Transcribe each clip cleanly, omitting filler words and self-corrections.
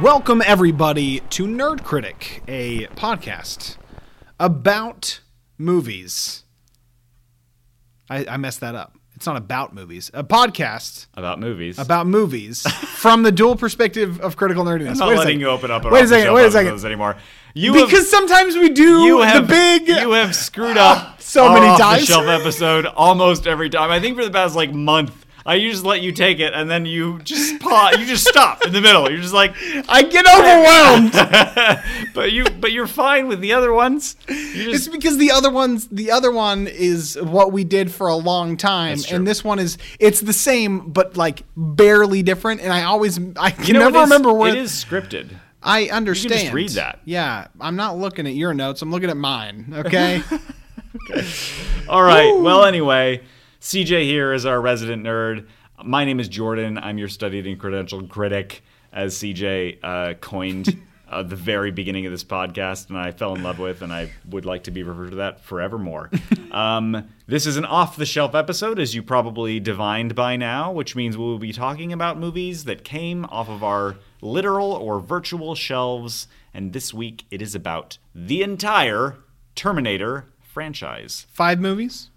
Welcome, everybody, to Nerd Critic, a podcast about movies. I messed that up. It's not about movies. A podcast about movies from the dual perspective of critical nerdiness. I'm not letting you open up wait a second anymore. Sometimes we do you have screwed up so many times. The shelf episode almost every time. I think for the past month. I just let you take it, and then you just pause. You just stop in the middle. You're just like, I get overwhelmed. but you're fine with the other ones. It's because the other one is what we did for a long time, and this one it's the same but barely different. And I can never remember where it is scripted. I understand. You can just read that. Yeah, I'm not looking at your notes. I'm looking at mine. Okay. Okay. All right. Woo! Well, anyway. CJ here is our resident nerd. My name is Jordan. I'm your studied and credentialed critic, as CJ coined the very beginning of this podcast, and I fell in love with, and I would like to be referred to that forevermore. This is an off-the-shelf episode, as you probably divined by now, which means we will be talking about movies that came off of our literal or virtual shelves, and this week it is about the entire Terminator franchise. 5 movies?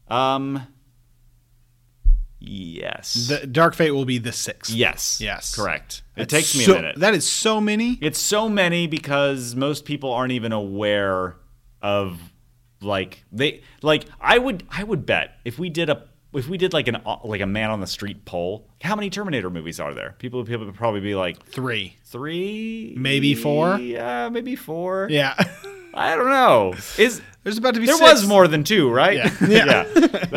Yes. The Dark Fate will be the 6th. Yes. Correct. It takes me a minute. That is so many. It's so many because most people aren't even aware of I would bet if we did a man on the street poll, how many Terminator movies are there? People would probably be like 3. 3? Maybe 4? Yeah, maybe 4. Yeah. I don't know. There's about to be 6. There was more than 2, right? Yeah.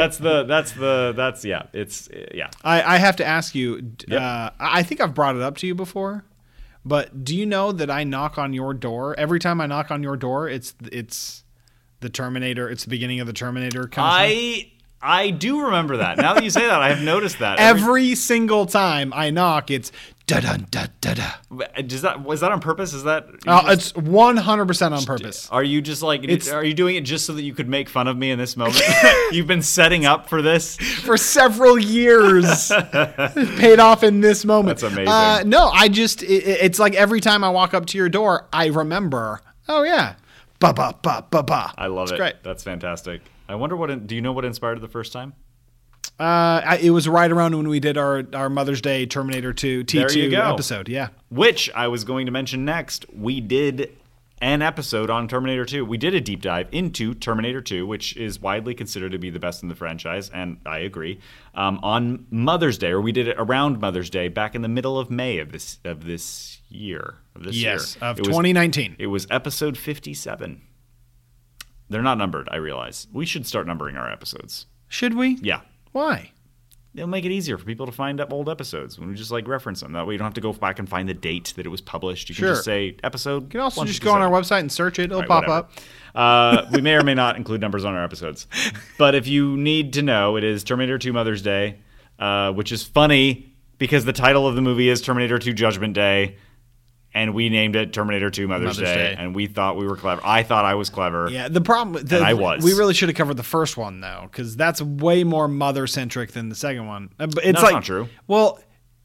Yeah. I have to ask you, I think I've brought it up to you before, but do you know that I knock on your door? Every time I knock on your door, it's the Terminator. It's the beginning of the Terminator kind of I do remember that. Now that you say that, I have noticed that. Every single time I knock, it's da-dun-da-da-da. Was that on purpose? Is that... It's 100% on purpose. Are you just are you doing it just so that you could make fun of me in this moment? You've been setting up for this? For several years. Paid off in this moment. That's amazing. No, it's like every time I walk up to your door, I remember, oh yeah, ba-ba-ba-ba-ba. I love it. It's great. That's fantastic. I wonder do you know what inspired it the first time? It was right around when we did our Mother's Day Terminator 2 T2 episode. Yeah. Which I was going to mention next. We did an episode on Terminator 2. We did a deep dive into Terminator 2, which is widely considered to be the best in the franchise, and I agree. On Mother's Day, or we did it around Mother's Day, back in the middle of May of this year. Of 2019. It was episode 57. They're not numbered, I realize. We should start numbering our episodes. Should we? Yeah. Why? It'll make it easier for people to find up old episodes when we just reference them. That way you don't have to go back and find the date that it was published. You can just say episode. You can also just go on our website and search it. It'll pop up. We may or may not include numbers on our episodes. But if you need to know, it is Terminator 2 Mother's Day, which is funny because the title of the movie is Terminator 2 Judgment Day. And we named it Terminator 2 Mother's Day, and we thought we were clever. I thought I was clever. Yeah, the problem... I was. We really should have covered the first one, though, because that's way more mother-centric than the second one. That's not true. Well,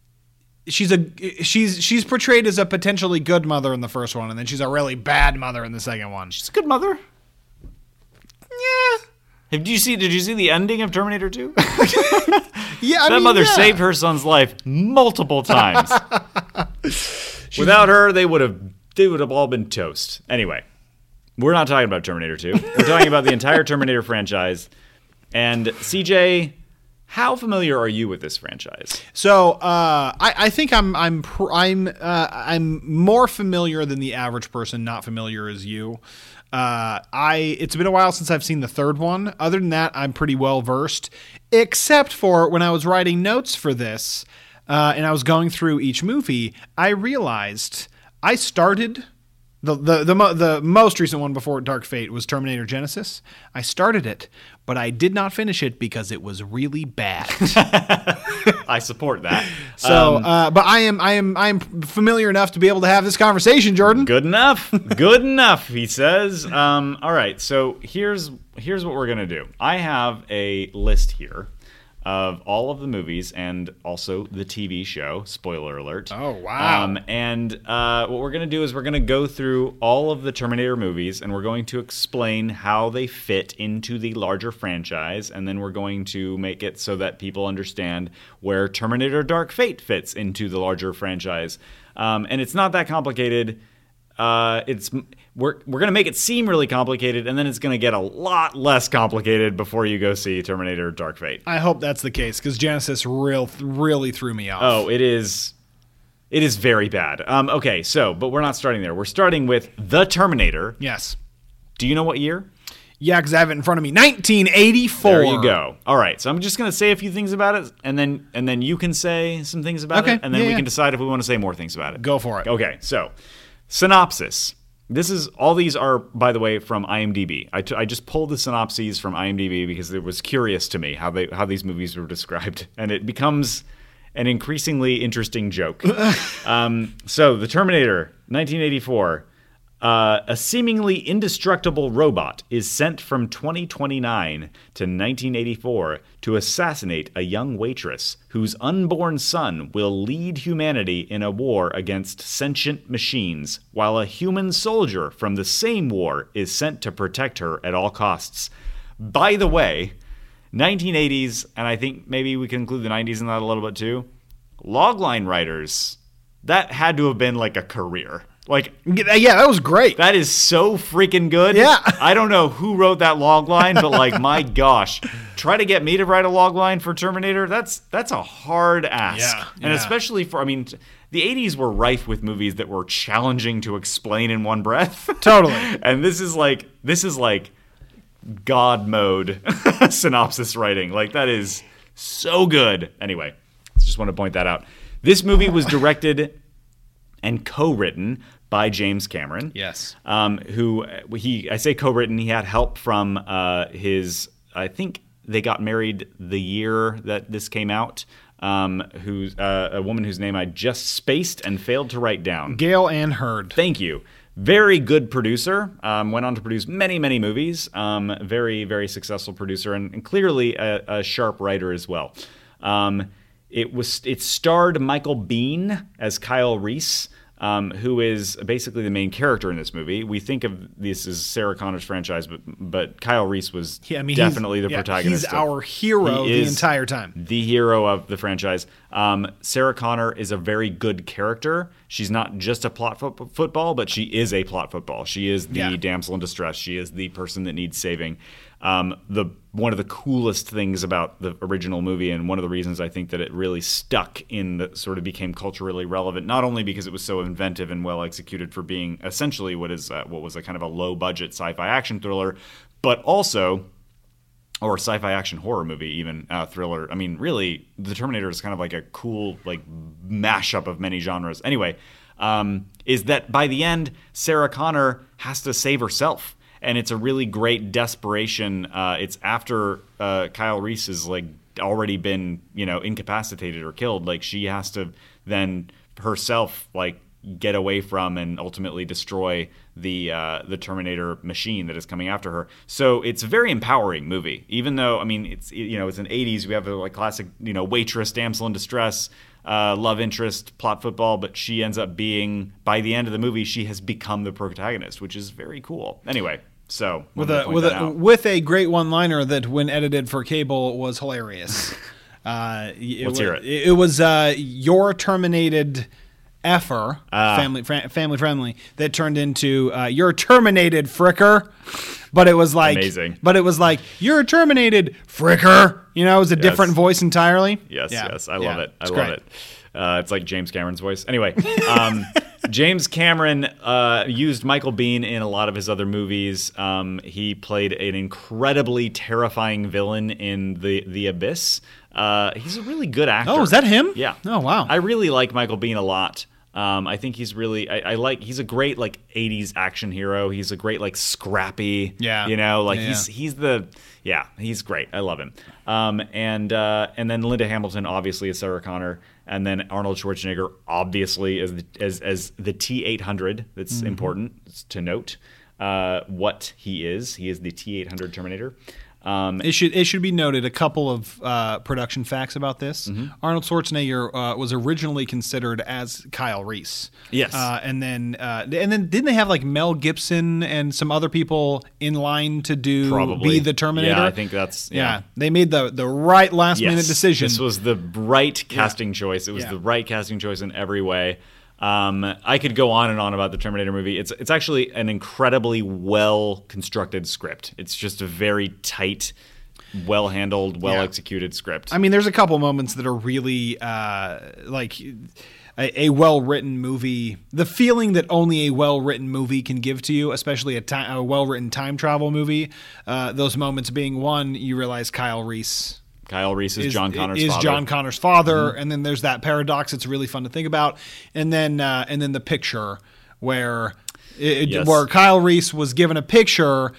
she's portrayed as a potentially good mother in the first one, and then she's a really bad mother in the second one. She's a good mother. Yeah. Did you see the ending of Terminator 2? Yeah, that mother saved her son's life multiple times. Without her, they would have all been toast. Anyway, we're not talking about Terminator 2. We're talking about the entire Terminator franchise. And CJ, how familiar are you with this franchise? So I think I'm more familiar than the average person. Not familiar as you. It's been a while since I've seen the third one. Other than that, I'm pretty well versed, except for when I was writing notes for this. And I was going through each movie, I realized I started the most recent one before Dark Fate was Terminator Genisys. I started it, but I did not finish it because it was really bad. I support that. So, but I am familiar enough to be able to have this conversation, Jordan. Good enough. Good enough, he says. All right. So here's what we're gonna do. I have a list here of all of the movies and also the TV show. Spoiler alert. Oh, wow. And what we're going to do is we're going to go through all of the Terminator movies, and we're going to explain how they fit into the larger franchise, and then we're going to make it so that people understand where Terminator Dark Fate fits into the larger franchise. And it's not that complicated. We're going to make it seem really complicated, and then it's going to get a lot less complicated before you go see Terminator Dark Fate. I hope that's the case, because Genesis really threw me off. Oh, it is very bad. Okay, but we're not starting there. We're starting with The Terminator. Yes. Do you know what year? Yeah, because I have it in front of me. 1984. There you go. All right, so I'm just going to say a few things about it, and then you can say some things about it, and then we can decide if we want to say more things about it. Go for it. Okay, so synopsis. All these are, by the way, from IMDb. I just pulled the synopses from IMDb because it was curious to me how these movies were described, and it becomes an increasingly interesting joke. So, The Terminator, 1984. A seemingly indestructible robot is sent from 2029 to 1984 to assassinate a young waitress whose unborn son will lead humanity in a war against sentient machines, while a human soldier from the same war is sent to protect her at all costs. By the way, 1980s, and I think maybe we can include the 90s in that a little bit too, logline writers, that had to have been like a career. Like, yeah, that was great. That is so freaking good. Yeah. I don't know who wrote that log line, but like, my gosh, try to get me to write a log line for Terminator. That's a hard ask. Yeah, and especially the 80s were rife with movies that were challenging to explain in one breath. Totally. And this is like God mode synopsis writing. Like, that is so good. Anyway, just want to point that out. This movie was directed and co-written by James Cameron. Yes. I say co-written, he had help from I think they got married the year that this came out, who's a woman whose name I just spaced and failed to write down. Gail Ann Hurd. Thank you. Very good producer. Went on to produce many, many movies. Very, very successful producer, and clearly a sharp writer as well. It starred Michael Biehn as Kyle Reese, who is basically the main character in this movie. We think of this as Sarah Connor's franchise, but Kyle Reese was definitely the protagonist. He's our hero the entire time. The hero of the franchise. Sarah Connor is a very good character. She's not just a plot football, but she is a plot football. She is the damsel in distress. She is the person that needs saving. One of the coolest things about the original movie, and one of the reasons I think that it really stuck sort of became culturally relevant, not only because it was so inventive and well executed for being essentially what was a kind of a low budget sci-fi action thriller, but also, or sci-fi action horror movie, even thriller. I mean, really, The Terminator is kind of like a cool like mashup of many genres. Anyway, is that by the end, Sarah Connor has to save herself. And it's a really great desperation. It's after Kyle Reese has like already been, incapacitated or killed. Like, she has to then herself like get away from and ultimately destroy the Terminator machine that is coming after her. So it's a very empowering movie. Even though it's an 80s, we have a like classic waitress, damsel in distress, love interest, plot football, but she ends up being, by the end of the movie, she has become the protagonist, which is very cool. Anyway. So with a great one-liner that, when edited for cable, was hilarious. Let's hear it. It was "Your terminated effer," family friendly, that turned into "You're terminated, fricker." But it was like amazing. But it was like, "You're terminated, fricker." It was a different voice entirely. Yes, I love it. I love it. It's like James Cameron's voice. Anyway, James Cameron used Michael Biehn in a lot of his other movies. He played an incredibly terrifying villain in The Abyss. He's a really good actor. Oh, is that him? Yeah. Oh, wow. I really like Michael Biehn a lot. I think he's really he's a great like 80s action hero. He's a great like scrappy, he's great. I love him. And then Linda Hamilton obviously is Sarah Connor, and then Arnold Schwarzenegger obviously as the T-800. That's important to note what he is. He is the T-800 Terminator. It should be noted a couple of production facts about this. Arnold Schwarzenegger was originally considered as Kyle Reese. Yes. And then didn't they have like Mel Gibson and some other people in line to be the Terminator? Yeah, I think that's They made the right last minute decision. This was the right casting choice. It was the right casting choice in every way. I could go on and on about the Terminator movie. It's actually an incredibly well constructed script. It's just a very tight, well handled, well executed script. I mean, there's a couple moments that are really like a well written movie. The feeling that only a well written movie can give to you, especially a well written time travel movie. Those moments being one, you realize Kyle Reese is John Connor's father. John Connor's father, and then there's that paradox. It's really fun to think about, and then the picture where where Kyle Reese was given a picture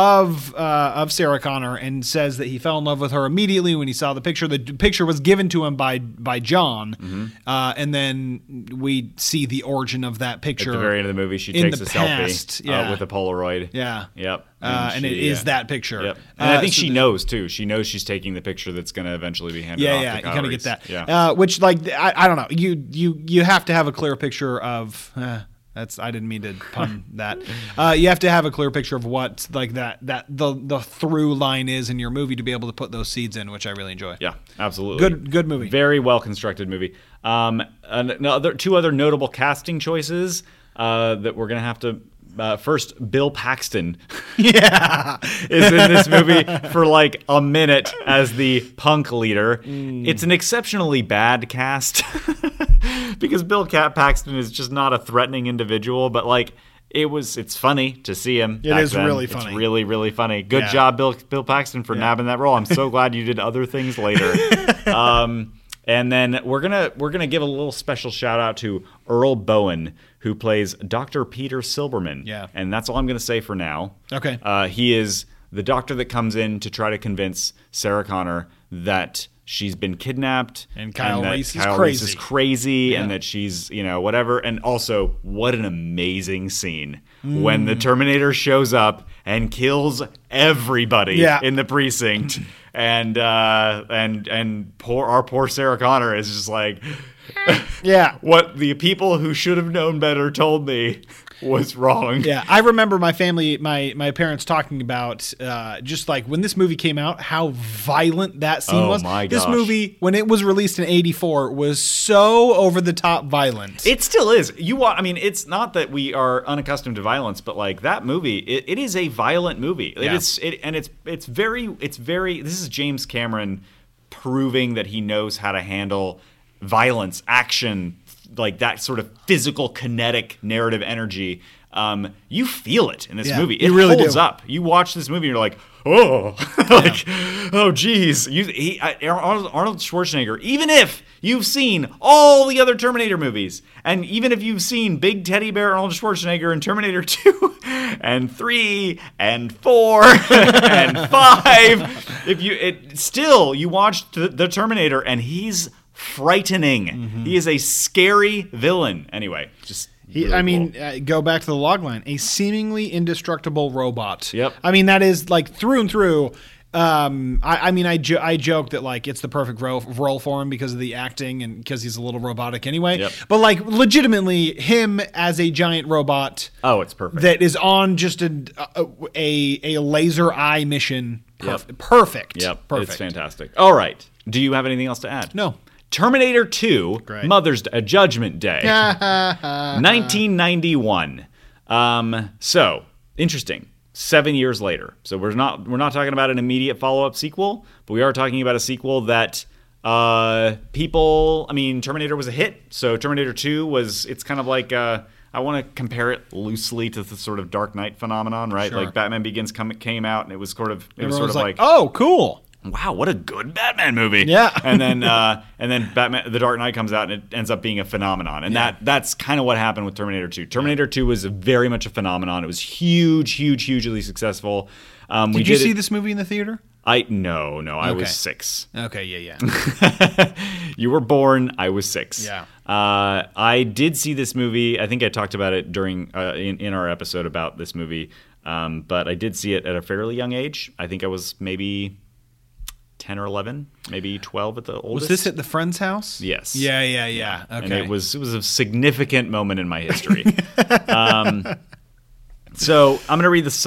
of Sarah Connor and says that he fell in love with her immediately when he saw the picture. The picture was given to him by John, and then we see the origin of that picture. At the very end of the movie, she takes a selfie with a Polaroid. Yeah. Yep. And it is that picture. Yep. And I think she knows, too. She knows she's taking the picture that's going to eventually be handed off to Kyle you kind of Reese. get that. Yeah. Which, like, I don't know. You have to have a clear picture of... I didn't mean to pun that. You have to have a clear picture of what like that the through line is in your movie to be able to put those seeds in, which I really enjoy. Yeah, absolutely. Good movie. Very well constructed movie. Two other notable casting choices that we're gonna have to. First, Bill Paxton is in this movie for like a minute as the punk leader. It's an exceptionally bad cast because Bill Paxton is just not a threatening individual, but like it's funny to see him. It is really funny. It's really, really funny. Good job, Bill Paxton, for nabbing that role. I'm so glad you did other things later. And then we're gonna give a little special shout out to Earl Bowen, who plays Dr. Peter Silberman. Yeah. And that's all I'm going to say for now. Okay. He is the doctor that comes in to try to convince Sarah Connor that she's been kidnapped. And Kyle Reese is crazy and that she's, whatever. And also, what an amazing scene when the Terminator shows up and kills everybody in the precinct. And our poor Sarah Connor is just like... what the people who should have known better told me was wrong. Yeah, I remember my family, my parents talking about just like when this movie came out, how violent that scene was. My gosh. This movie, when it was released in '84, was so over the top violent. It still is. It's not that we are unaccustomed to violence, but like that movie, it is a violent movie. It's very. This is James Cameron proving that he knows how to handle violence, action, like that sort of physical, kinetic, narrative energy. You feel it in this movie. It really holds up. You watch this movie and you're like, oh, geez. Arnold Schwarzenegger, even if you've seen all the other Terminator movies, and even if you've seen Big Teddy Bear Arnold Schwarzenegger in Terminator 2 and 3 and 4 and 5, you watch the Terminator and he's frightening. He is a scary villain. Anyway, just go back to the logline. A seemingly indestructible robot. Yep. I mean, that is like through and through. I joke that like it's the perfect role for him because of the acting and because he's a little robotic anyway. Yep. But like legitimately, him as a giant robot. Oh, it's perfect. That is on just a laser eye mission. Perfect. Yep. Perfect. It's fantastic. All right. Do you have anything else to add? No. Terminator 2, Great. Mother's Day, Judgment Day, 1991. So interesting. 7 years later. So we're not talking about an immediate follow-up sequel, but we are talking about a sequel that Terminator was a hit. So Terminator 2 it's kind of like I want to compare it loosely to the sort of Dark Knight phenomenon, right? Sure. Like Batman Begins came out and it was sort of like oh, cool. Wow, what a good Batman movie! Yeah, and then Batman: The Dark Knight comes out, and it ends up being a phenomenon. And that's kind of what happened with Terminator 2. Terminator 2 was very much a phenomenon. It was hugely successful. Did you see this movie in the theater? No, I was 6. Okay, yeah. You were born. I was 6. Yeah. I did see this movie. I think I talked about it during in our episode about this movie. But I did see it at a fairly young age. I think I was maybe 10 or 11, maybe 12 at the oldest. Was this at the friend's house? Yes. Yeah. Okay. And it was a significant moment in my history. So I'm going to read the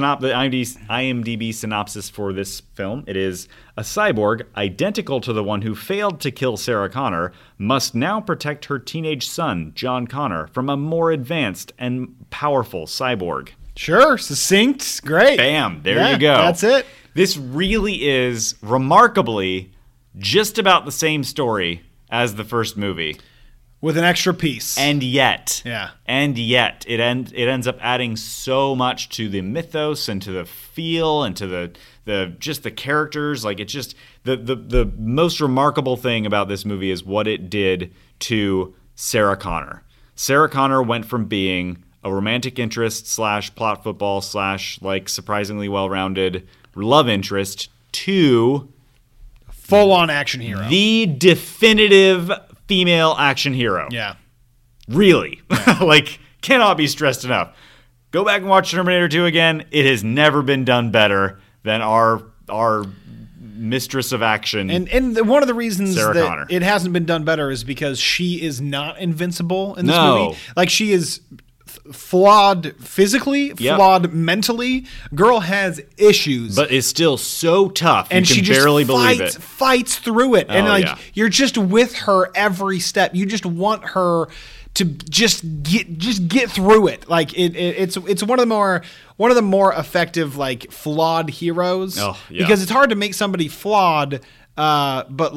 IMDb synopsis for this film. It is: a cyborg identical to the one who failed to kill Sarah Connor must now protect her teenage son, John Connor, from a more advanced and powerful cyborg. Sure. Succinct. Great. Bam. There you go. That's it. This really is remarkably just about the same story as the first movie. With an extra piece. And yet, it ends up adding so much to the mythos and to the feel and to the characters. Like, it's just the most remarkable thing about this movie is what it did to Sarah Connor. Sarah Connor went from being a romantic interest / plot football / like surprisingly well-rounded love interest to full-on action hero. The definitive female action hero. Yeah. Really. Yeah. Like, cannot be stressed enough. Go back and watch Terminator 2 again. It has never been done better than our mistress of action. And one of the reasons Sarah that Connor. It hasn't been done better is because she is not invincible in this No. movie. Like, she is flawed physically, flawed mentally. Girl has issues, but is still so tough. And you she can just barely believe it. Fights through it, and you're just with her every step. You just want her to just get through it. Like it's one of the more effective, like, flawed heroes. Oh, yeah. Because it's hard to make somebody flawed. But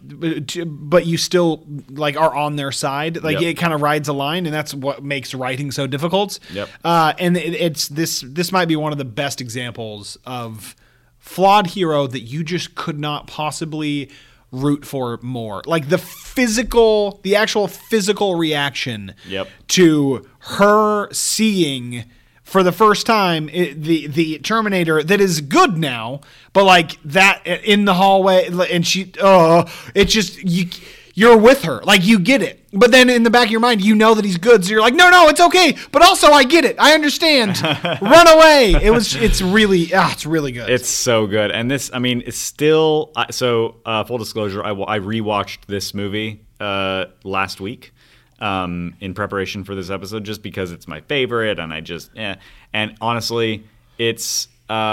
you still, like, are on their side. Like, it kind of rides a line, and that's what makes writing so difficult. Yep. And this might be one of the best examples of flawed hero that you just could not possibly root for more. Like, the actual physical reaction to her seeing for the first time the Terminator that is good now, but like that in the hallway, and it's just you're with her, like, you get it, but then in the back of your mind you know that he's good, so you're like, no, it's okay, but also I get it, I understand. Run away. It's really good. It's so good. And this, I mean, it's still full disclosure, I rewatched this movie last week in preparation for this episode, just because it's my favorite, and and honestly, it's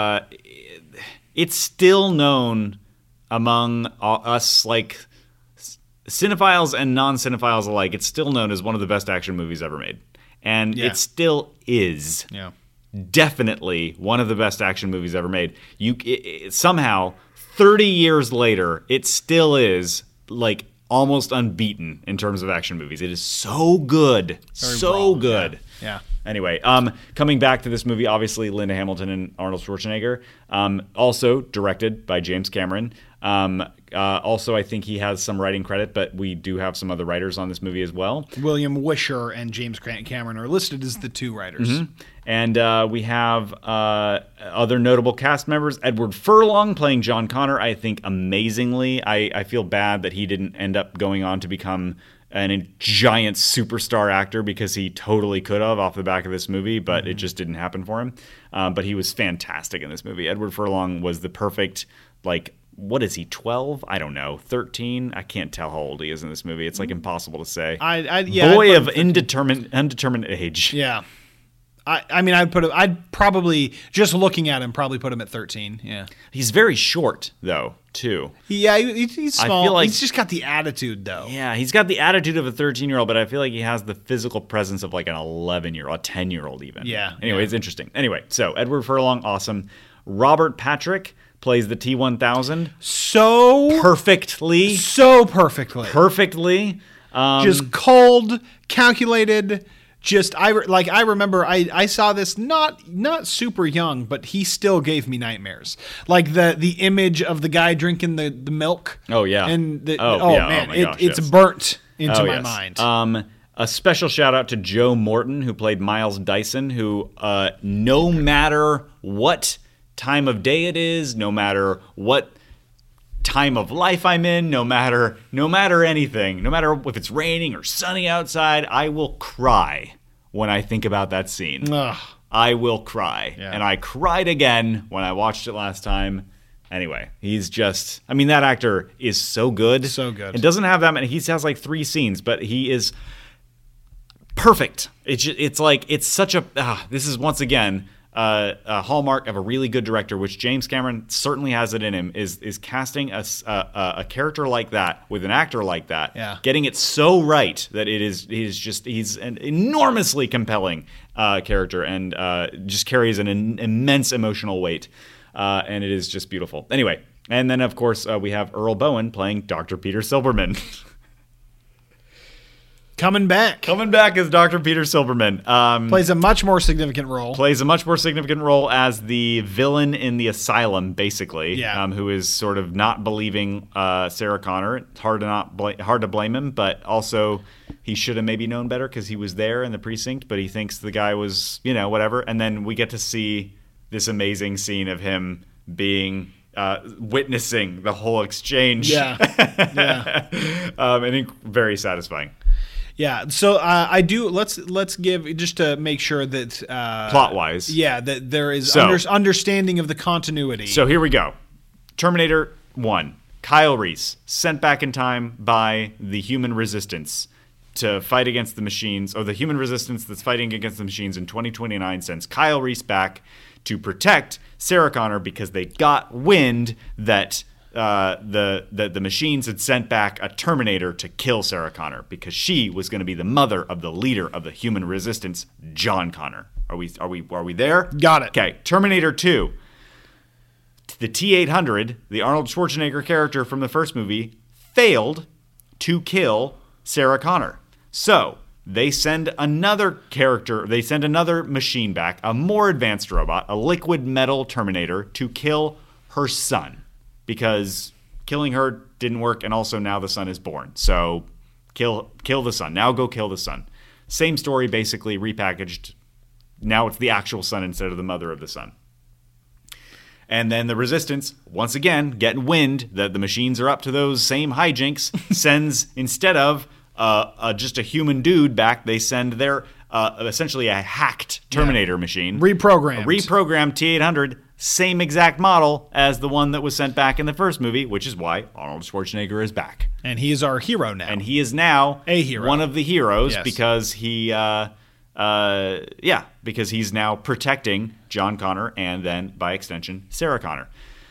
still known among us, like, cinephiles and non-cinephiles alike. It's still known as one of the best action movies ever made, and it still is. Yeah. Definitely one of the best action movies ever made. Somehow 30 years later, it still is, like, almost unbeaten in terms of action movies. It is so good. So good. Yeah. Anyway, coming back to this movie, obviously Linda Hamilton and Arnold Schwarzenegger. Also directed by James Cameron. Also, I think he has some writing credit, but we do have some other writers on this movie as well. William Wisher and James Cameron are listed as the two writers. Mm-hmm. And we have other notable cast members. Edward Furlong playing John Connor, I think, amazingly. I feel bad that he didn't end up going on to become a giant superstar actor, because he totally could have off the back of this movie, but it just didn't happen for him. But he was fantastic in this movie. Edward Furlong was the perfect, like, what is he, 12? I don't know. 13? I can't tell how old he is in this movie. It's, like, impossible to say. Boy of undetermined age. Yeah. I mean, I'd probably, just looking at him, probably put him at 13. Yeah. He's very short, though, too. Yeah, he's small. I feel like, he's just got the attitude, though. Yeah, he's got the attitude of a 13-year-old, but I feel like he has the physical presence of, like, an 11-year-old, a 10-year-old even. Yeah. Anyway, it's interesting. Anyway, so Edward Furlong, awesome. Robert Patrick plays the T-1000. So perfectly. Just cold, calculated. I remember I saw this not super young, but he still gave me nightmares. Like the image of the guy drinking the milk. Oh yeah. And man, oh my gosh, it's burnt into my mind. A special shout out to Joe Morton, who played Miles Dyson, who no matter what time of day it is, no matter what time of life I'm in, no matter anything, no matter if it's raining or sunny outside, I will cry when I think about that scene. Ugh. I will cry. Yeah. And I cried again when I watched it last time. Anyway, he's just, I mean, that actor is so good. So good. It doesn't have that many, he has like 3 scenes, but he is perfect. It's like, it's such a, this is once again a hallmark of a really good director, which James Cameron certainly has it in him, is casting a character like that with an actor like that, getting it so right that he's an enormously compelling character and just carries an immense emotional weight. And it is just beautiful. Anyway, and then, of course, we have Earl Bowen playing Dr. Peter Silberman. Coming back as Dr. Peter Silberman. Plays a much more significant role. As the villain in the asylum, basically. Yeah. Who is sort of not believing Sarah Connor. It's hard to blame him, but also he should have maybe known better because he was there in the precinct, but he thinks the guy was, whatever. And then we get to see this amazing scene of him being witnessing the whole exchange. Yeah. I think very satisfying. Yeah. So I do. Let's give, just to make sure that plot wise. Yeah, that there is understanding of the continuity. So here we go. Terminator 1. Kyle Reese sent back in time by the human resistance to fight against the machines, or the human resistance that's fighting against the machines in 2029 sends Kyle Reese back to protect Sarah Connor because they got wind that the machines had sent back a Terminator to kill Sarah Connor because she was going to be the mother of the leader of the human resistance, John Connor. Are we there? Got it. Okay. Terminator 2. The T-800, the Arnold Schwarzenegger character from the first movie, failed to kill Sarah Connor. So they send another machine back, a more advanced robot, a liquid metal Terminator, to kill her son. Because killing her didn't work, and also now the son is born. So kill the son. Now go kill the son. Same story, basically repackaged. Now it's the actual son instead of the mother of the son. And then the Resistance, once again, getting wind that the machines are up to those same hijinks, sends, instead of just a human dude back, they send their essentially a hacked Terminator machine. Reprogrammed T-800, same exact model as the one that was sent back in the first movie, which is why Arnold Schwarzenegger is back. And he is our hero now. And he is now a hero. One of the heroes, yes, because because he's now protecting John Connor and then, by extension, Sarah Connor.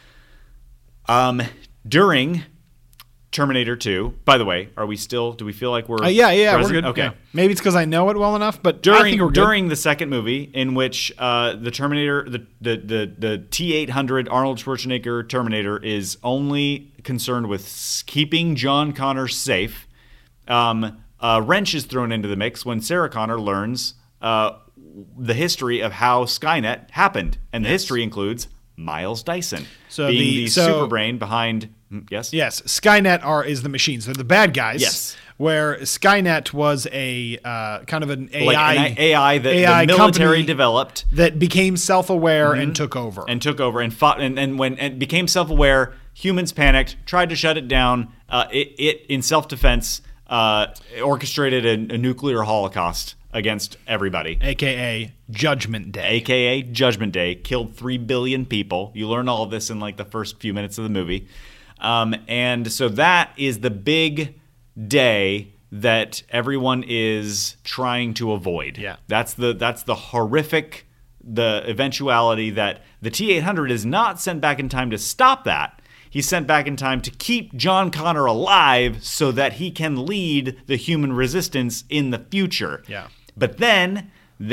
During Terminator 2, by the way, do we feel like we're we're good. Okay. Yeah. Maybe it's because I know it well enough, but I think we're good. During the second movie, in which the Terminator, the T-800 Arnold Schwarzenegger Terminator is only concerned with keeping John Connor safe, a wrench is thrown into the mix when Sarah Connor learns the history of how Skynet happened. And the history includes Miles Dyson being the super brain behind... Yes? Yes. Skynet is the machines. They're the bad guys. Yes. Where Skynet was a kind of an AI... Like an AI that the military developed. That became self-aware and took over. And fought. And when it became self-aware, humans panicked, tried to shut it down. It in self-defense, orchestrated a nuclear holocaust against everybody. AKA Judgment Day. Killed 3 billion people. You learn all of this in like the first few minutes of the movie. And so that is the big day that everyone is trying to avoid. Yeah. That's the horrific, the eventuality that the T-800 is not sent back in time to stop that. He's sent back in time to keep John Connor alive so that he can lead the human resistance in the future. Yeah. But then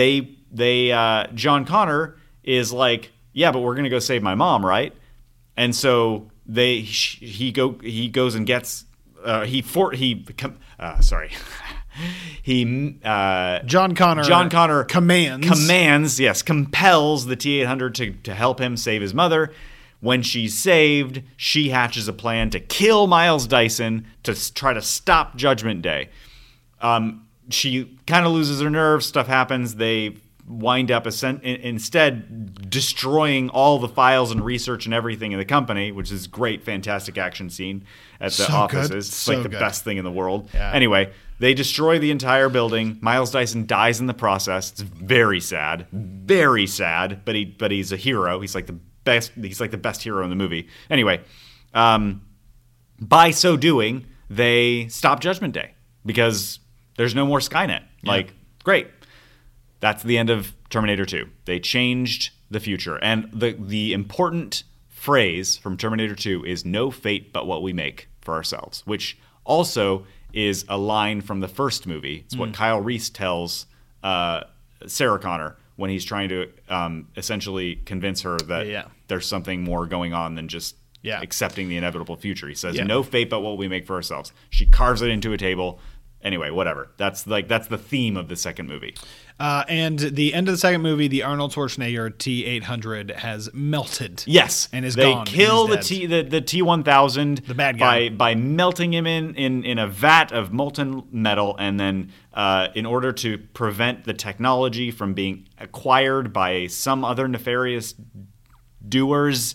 John Connor is like, yeah, but we're going to go save my mom, right? And so he goes and gets John Connor compels the T-800 to help him save his mother. When she's saved, she hatches a plan to kill Miles Dyson to try to stop Judgment Day. She kind of loses her nerve. Stuff happens. They wind up instead destroying all the files and research and everything in the company, which is great, fantastic action scene at the offices. It's like the best thing in the world. Yeah. Anyway, they destroy the entire building. Miles Dyson dies in the process. It's very sad, but he's a hero. He's like the best. He's like the best hero in the movie. Anyway, by so doing, they stop Judgment Day because there's no more Skynet. Yeah. Like, great. That's the end of Terminator 2. They changed the future. And the important phrase from Terminator 2 is no fate but what we make for ourselves, which also is a line from the first movie. It's what Kyle Reese tells Sarah Connor when he's trying to essentially convince her that there's something more going on than just accepting the inevitable future. He says, no fate but what we make for ourselves. She carves it into a table. Anyway, whatever. That's the theme of the second movie. And the end of the second movie, the Arnold Schwarzenegger T-800 has melted. Yes, and is they gone. They kill the T-1000, the bad guy, by melting him in a vat of molten metal, and then in order to prevent the technology from being acquired by some other nefarious doers.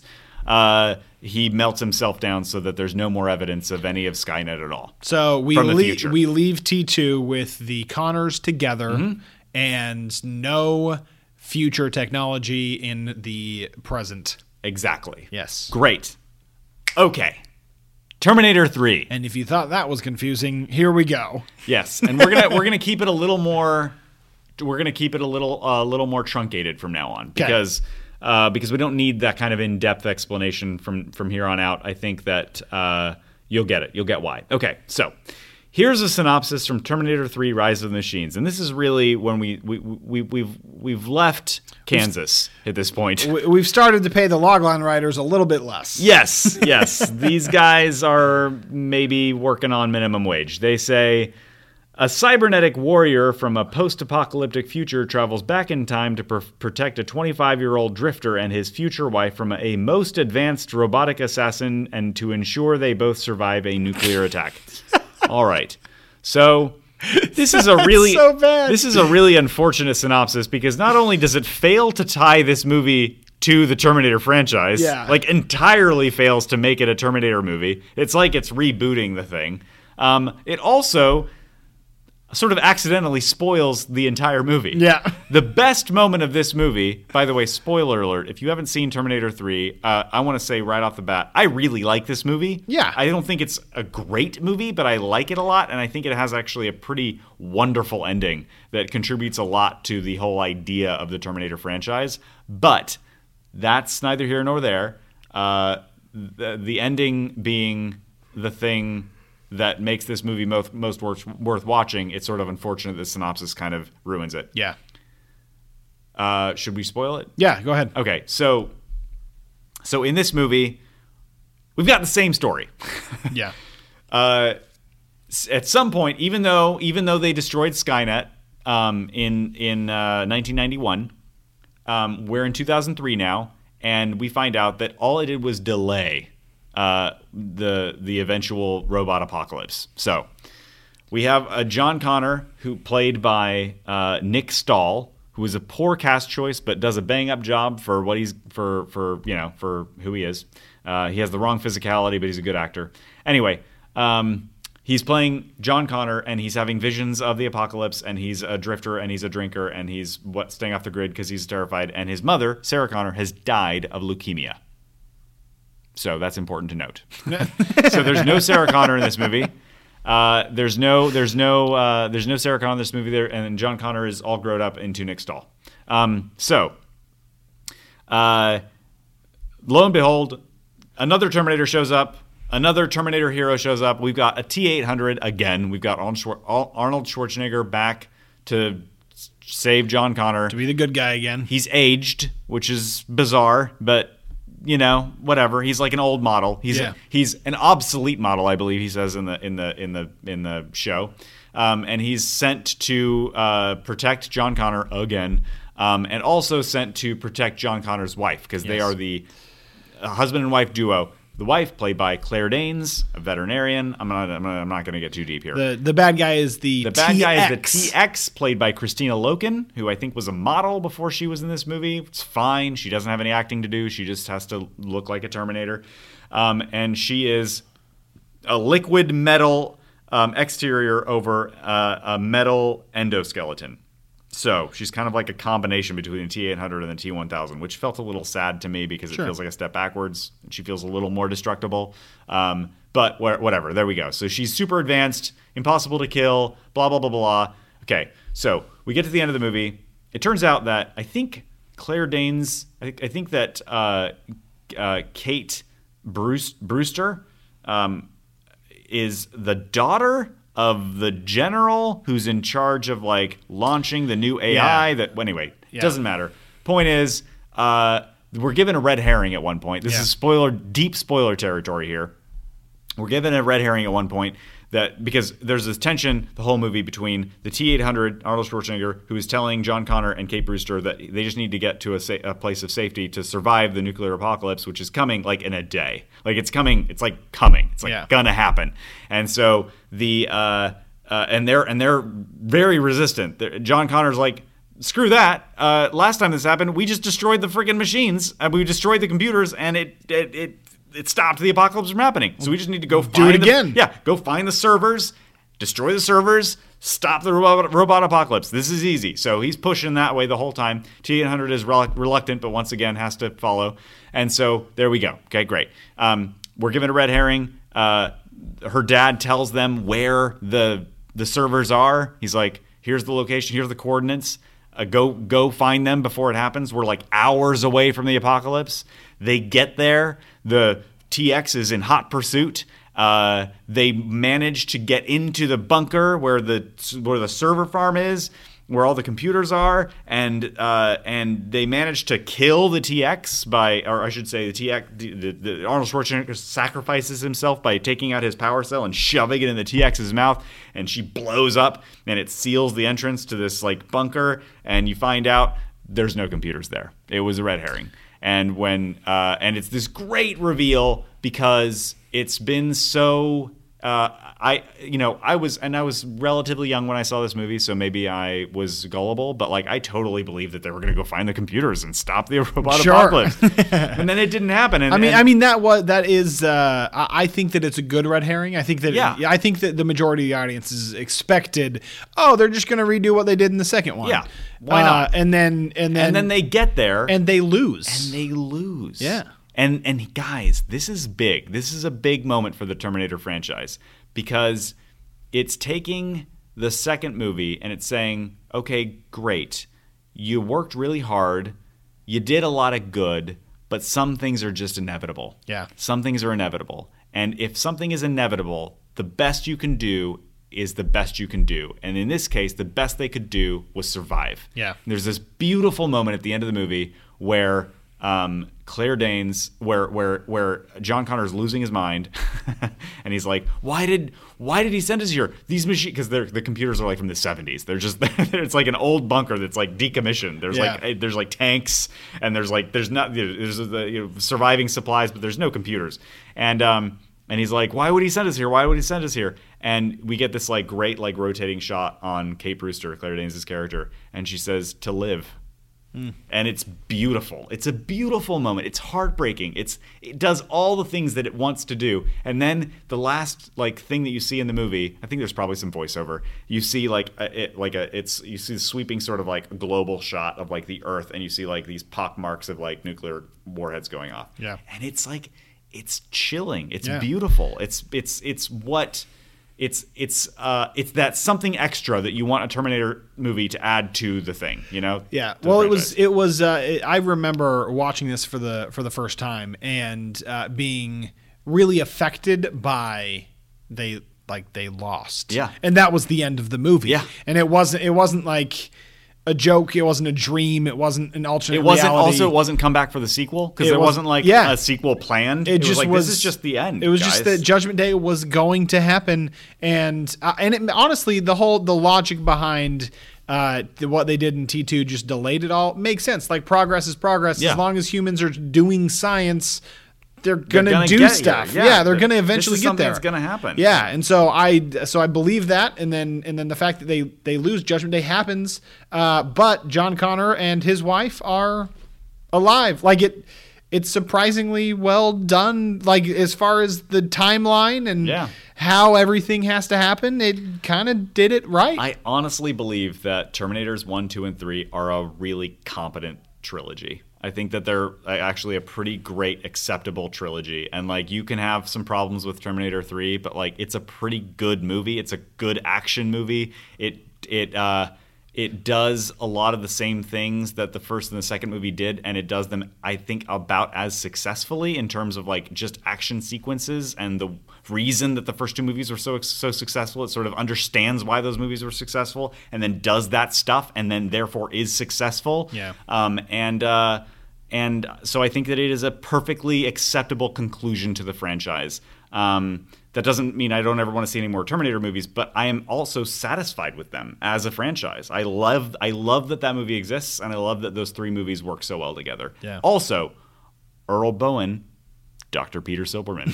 He melts himself down so that there's no more evidence of any of Skynet at all. So we leave T2 with the Connors together and no future technology in the present. Exactly. Yes. Great. Okay. Terminator 3. And if you thought that was confusing, here we go. Yes, and we're gonna keep it a little more. We're gonna keep it a little more truncated from now on because we don't need that kind of in-depth explanation from here on out. I think that you'll get it. You'll get why. Okay, so here's a synopsis from Terminator 3: Rise of the Machines, and this is really when we've left Kansas at this point. We've started to pay the logline writers a little bit less. Yes. These guys are maybe working on minimum wage. They say, a cybernetic warrior from a post-apocalyptic future travels back in time to protect a 25-year-old drifter and his future wife from a most advanced robotic assassin and to ensure they both survive a nuclear attack. All right. So this is a really unfortunate synopsis because not only does it fail to tie this movie to the Terminator franchise, like entirely fails to make it a Terminator movie. It's like it's rebooting the thing. It also sort of accidentally spoils the entire movie. Yeah. The best moment of this movie, by the way, spoiler alert, if you haven't seen Terminator 3, I want to say right off the bat, I really like this movie. Yeah. I don't think it's a great movie, but I like it a lot, and I think it has actually a pretty wonderful ending that contributes a lot to the whole idea of the Terminator franchise. But that's neither here nor there. The ending being the thing that makes this movie most worth watching. It's sort of unfortunate the synopsis kind of ruins it. Yeah. Should we spoil it? Yeah, go ahead. Okay, so in this movie, we've got the same story. Yeah. At some point, even though they destroyed Skynet in 1991, we're in 2003 now, and we find out that all it did was delay the eventual robot apocalypse. So we have a John Connor who played by Nick Stahl, who is a poor cast choice but does a bang up job for what he's for who he is. He has the wrong physicality, but he's a good actor. Anyway, he's playing John Connor, and he's having visions of the apocalypse, and he's a drifter, and he's a drinker, and he's staying off the grid because he's terrified. And his mother, Sarah Connor, has died of leukemia. So that's important to note. So there's no Sarah Connor in this movie. There's no Sarah Connor in this movie there, and John Connor is all grown up into Nick Stahl. Lo and behold, another Terminator shows up. Another Terminator hero shows up. We've got a T-800 again. We've got Arnold Schwarzenegger back to save John Connor. To be the good guy again. He's aged, which is bizarre, but whatever. He's like an old model. He's an obsolete model, I believe he says in the show. And he's sent to protect John Connor again, and also sent to protect John Connor's wife because they are the husband and wife duo the wife, played by Claire Danes, a veterinarian. I'm not going to get too deep here. The bad guy is the bad guy is the TX. TX, played by Christina Loken, who I think was a model before she was in this movie. It's fine. She doesn't have any acting to do. She just has to look like a Terminator. And she is a liquid metal exterior over a metal endoskeleton. So she's kind of like a combination between the T-800 and the T-1000, which felt a little sad to me because it feels like a step backwards. She feels a little more destructible. But whatever. There we go. So she's super advanced, impossible to kill, blah, blah, blah, blah. Okay, so we get to the end of the movie. It turns out that I think Claire Danes, I think that Kate Brewster is the daughter of the general who's in charge of like launching the new AI anyway, doesn't matter. Point is, we're given a red herring at one point. This is deep spoiler territory here. We're given a red herring at one point that because there's this tension the whole movie between the T-800, Arnold Schwarzenegger, who is telling John Connor and Kate Brewster that they just need to get to a place of safety to survive the nuclear apocalypse, which is coming like in a day. Like it's coming. It's like coming. It's like gonna happen. And so and they're very resistant. John Connor's like, screw that. Last time this happened, we just destroyed the freaking machines. We destroyed the computers, and it stopped the apocalypse from happening. So we just need to go do it again. Go find the servers, destroy the servers, stop the robot apocalypse. This is easy. So he's pushing that way the whole time. T-800 is reluctant, but once again has to follow. And so there we go. Okay, great. We're given a red herring. Her dad tells them where the servers are. He's like, here's the location, here's the coordinates. Go find them before it happens. We're like hours away from the apocalypse. They get there. The TX is in hot pursuit. They manage to get into the bunker where the server farm is, where all the computers are, and they manage to kill the TX or I should say, the TX. The Arnold Schwarzenegger sacrifices himself by taking out his power cell and shoving it in the TX's mouth, and she blows up, and it seals the entrance to this like bunker. And you find out there's no computers there. It was a red herring. And and it's this great reveal because it's been so. I was relatively young when I saw this movie, so maybe I was gullible, but like I totally believed that they were going to go find the computers and stop the robot apocalypse, and then it didn't happen. And, I think that it's a good red herring. I think that the majority of the audience is expected. Oh, they're just going to redo what they did in the second one. Yeah, why not? And then they get there and they lose. Yeah. And guys, this is big. This is a big moment for the Terminator franchise because it's taking the second movie and it's saying, okay, great. You worked really hard. You did a lot of good, but some things are just inevitable. Yeah. Some things are inevitable. And if something is inevitable, the best you can do is the best you can do. And in this case, the best they could do was survive. Yeah. There's this beautiful moment at the end of the movie where Claire Danes, where John Connor's losing his mind, and he's like, "Why did he send us here? These machines, because the computers are like from the 70s. They're just it's like an old bunker that's like decommissioned. There's like tanks, and there's the surviving supplies, but there's no computers. And he's like, why would he send us here? Why would he send us here? And we get this like great like rotating shot on Kate Brewster, Claire Danes' character, and she says, "To live." And it's beautiful. It's a beautiful moment. It's heartbreaking. It does all the things that it wants to do. And then the last like thing that you see in the movie, I think there's probably some voiceover. You see you see the sweeping sort of like global shot of like the Earth, and you see like these pock marks of like nuclear warheads going off. Yeah. And it's like it's chilling. It's beautiful. It's that something extra that you want a Terminator movie to add to the thing, you know? Yeah. Well, it was. I remember watching this for the first time and being really affected by they lost. Yeah. And that was the end of the movie. Yeah. And it wasn't like a joke. It wasn't a dream. It wasn't an alternate reality. It wasn't come back for the sequel because there wasn't like a sequel planned. It was like, this is just the end. It was guys. just that Judgment Day was going to happen, and honestly, the logic behind what they did in T2 just delayed it all makes sense. Like progress is progress. Yeah. As long as humans are doing science, they're gonna do stuff. Yeah, they're gonna eventually get there. It's gonna happen. Yeah, and so I believe that, and then the fact that they lose Judgment Day happens, but John Connor and his wife are alive. Like it's surprisingly well done. Like as far as the timeline and how everything has to happen, it kind of did it right. I honestly believe that Terminators 1, 2, and 3 are a really competent trilogy. I think that they're actually a pretty great, acceptable trilogy. And like you can have some problems with Terminator 3, but like it's a pretty good movie. It's a good action movie. It does a lot of the same things that the first and the second movie did, and it does them, I think, about as successfully in terms of like just action sequences and the reason that the first two movies were so successful. It sort of understands why those movies were successful, and then does that stuff, and then therefore is successful. Yeah. And so I think that it is a perfectly acceptable conclusion to the franchise. That doesn't mean I don't ever want to see any more Terminator movies, but I am also satisfied with them as a franchise. I love that movie exists, and I love that those three movies work so well together. Yeah. Also, Earl Bowen, Dr. Peter Silberman.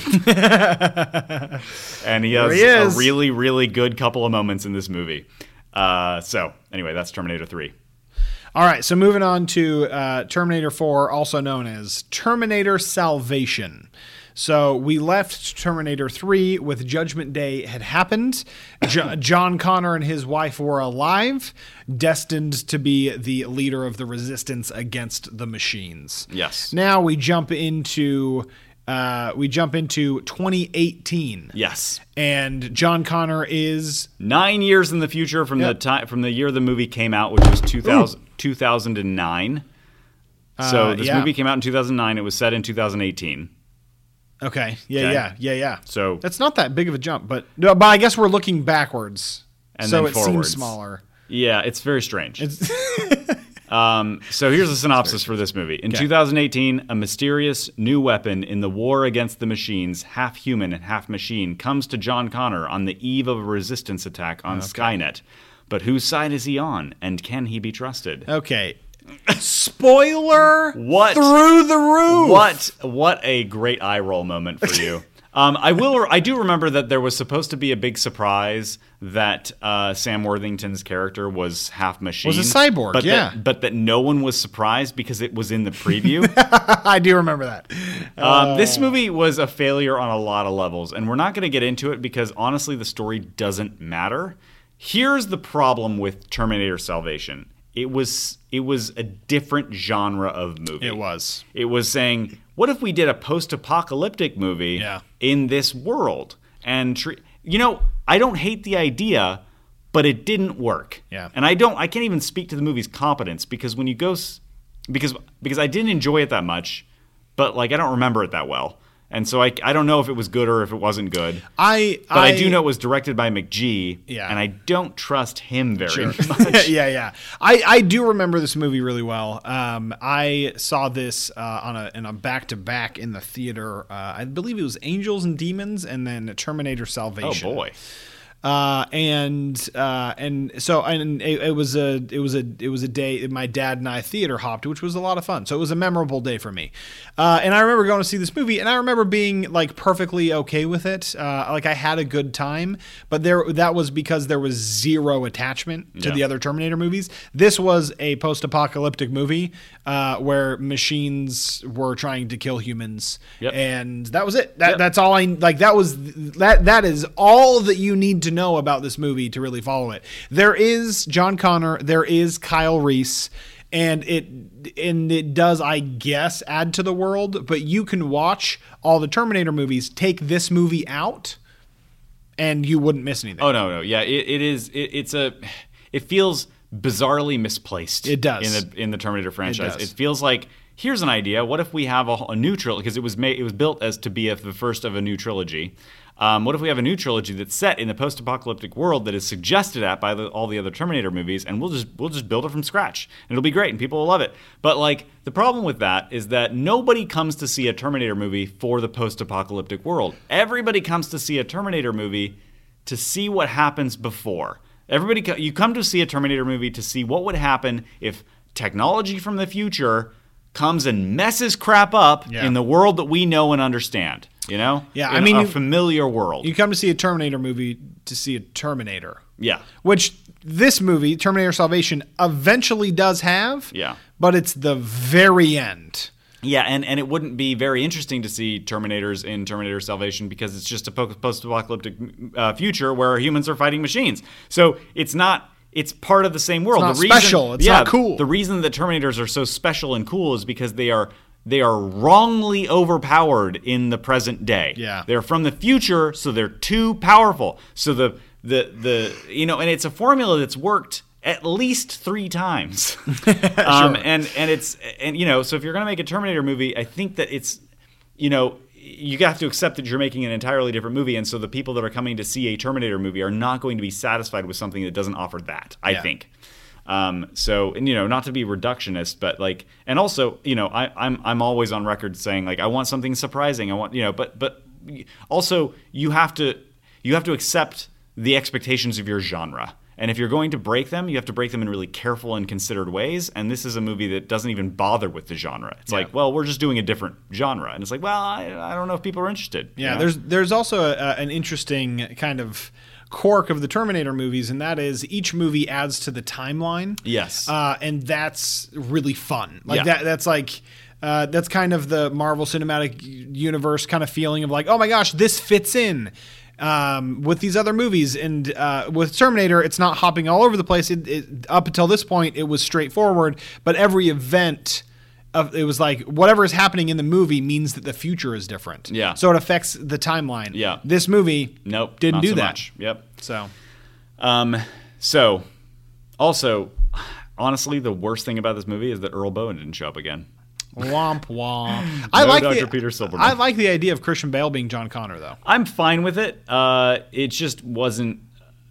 And he has a really, really good couple of moments in this movie. So anyway, that's Terminator 3. All right, so moving on to Terminator 4, also known as Terminator Salvation. So we left Terminator 3 with Judgment Day had happened. John Connor and his wife were alive, destined to be the leader of the resistance against the machines. Yes. Now we jump into 2018. Yes. And John Connor is 9 years in the future from the year the movie came out, which was 2009. So this movie came out in 2009. It was set in 2018. Okay. Yeah. So that's not that big of a jump, but I guess we're looking backwards, and so then it forwards. seems smaller. Yeah, it's very strange. So here's a synopsis for this movie. In 2018, a mysterious new weapon in the war against the machines, half human and half machine, comes to John Connor on the eve of a resistance attack on Skynet. But whose side is he on, and can he be trusted? Okay. Spoiler what through the roof. What a great eye roll moment for you. I do remember that there was supposed to be a big surprise that Sam Worthington's character was half machine. Was a cyborg, but that no one was surprised because it was in the preview. I do remember that. This movie was a failure on a lot of levels, and we're not going to get into it because honestly the story doesn't matter. Here's the problem with Terminator Salvation. It was a different genre of movie. It was. It was saying, what if we did a post-apocalyptic movie in this world? And I don't hate the idea, but it didn't work. Yeah. And I can't even speak to the movie's competence because when you go because I didn't enjoy it that much, but like I don't remember it that well. And so I don't know if it was good or if it wasn't good. I do know it was directed by McG, and I don't trust him very much. Yeah. I do remember this movie really well. I saw this in a back-to-back in the theater. I believe it was Angels and Demons and then Terminator Salvation. Oh, boy. It was a day my dad and I theater hopped, which was a lot of fun. So it was a memorable day for me. And I remember going to see this movie, and I remember being like perfectly okay with it. Like I had a good time, but that was because there was zero attachment to the other Terminator movies. This was a post-apocalyptic movie where machines were trying to kill humans, and that was it. That's all I like. That is all that you need to know about this movie to really follow it. There is John Connor, there is Kyle Reese, and it does, I guess, add to the world, but you can watch all the Terminator movies, take this movie out, and you wouldn't miss anything. Oh, no. Yeah, it feels bizarrely misplaced. It does. In the Terminator franchise. It feels like, here's an idea. What if we have a new trilogy? Because it was built as to be the first of a new trilogy. What if we have a new trilogy that's set in the post-apocalyptic world that is suggested by all the other Terminator movies, and we'll just build it from scratch, and it'll be great, and people will love it. But like the problem with that is that nobody comes to see a Terminator movie for the post-apocalyptic world. Everybody comes to see a Terminator movie to see what happens before. You come to see a Terminator movie to see what would happen if technology from the future comes and messes crap up Yeah. in the world that we know and understand. You know? Yeah, In I mean, a familiar world. You come to see a Terminator movie to see a Terminator. Yeah. Which this movie, Terminator Salvation, eventually does have. Yeah. But it's the very end. Yeah, and it wouldn't be very interesting to see Terminators in Terminator Salvation because it's just a post-apocalyptic future where humans are fighting machines. So it's not. It's part of the same world. It's not special. It's not cool. The reason that Terminators are so special and cool is because they are wrongly overpowered in the present day. Yeah. They're from the future, so they're too powerful. So the and it's a formula that's worked at least 3 times. And so if you're going to make a Terminator movie, I think that it's, you have to accept that you're making an entirely different movie, and so the people that are coming to see a Terminator movie are not going to be satisfied with something that doesn't offer that, I think. Not to be reductionist, but like, and also, I'm always on record saying like I want something surprising. I want, but also you have to accept the expectations of your genre. And if you're going to break them, you have to break them in really careful and considered ways. And this is a movie that doesn't even bother with the genre. It's like, well, we're just doing a different genre. And it's like, well, I don't know if people are interested. Yeah, there's also an interesting kind of quirk of the Terminator movies, and that is each movie adds to the timeline. Yes. And that's really fun. Like that's like that's kind of the Marvel Cinematic Universe kind of feeling of like, oh my gosh, this fits in. With these other movies, and with Terminator, it's not hopping all over the place. Up until this point, it was straightforward, but every event it was like whatever is happening in the movie means that the future is different. Yeah. So it affects the timeline. Yeah. This movie didn't not do so that. much. Yep. So Also, honestly, the worst thing about this movie is that Earl Bowen didn't show up again. Womp womp. Dr. Peter Silberman. I like the idea of Christian Bale being John Connor, though. I'm fine with it. It just wasn't.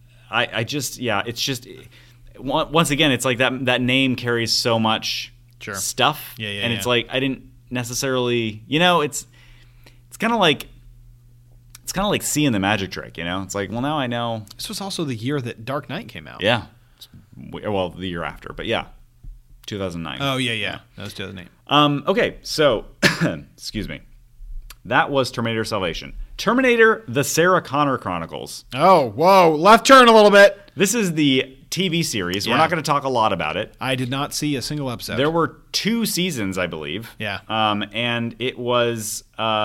It's just. Once again, it's like that name carries so much stuff. And it's like I didn't necessarily. It's kind of like. It's kind of like seeing the magic trick, It's like, well, now I know. This was also the year that Dark Knight came out. Yeah. Well, the year after, but yeah. 2009. Oh, yeah. That was 2008. Okay, so, excuse me. That was Terminator Salvation. Terminator, the Sarah Connor Chronicles. Oh, whoa. Left turn a little bit. This is the TV series. Yeah. We're not going to talk a lot about it. I did not see a single episode. There were 2 seasons, I believe. Yeah. And it was,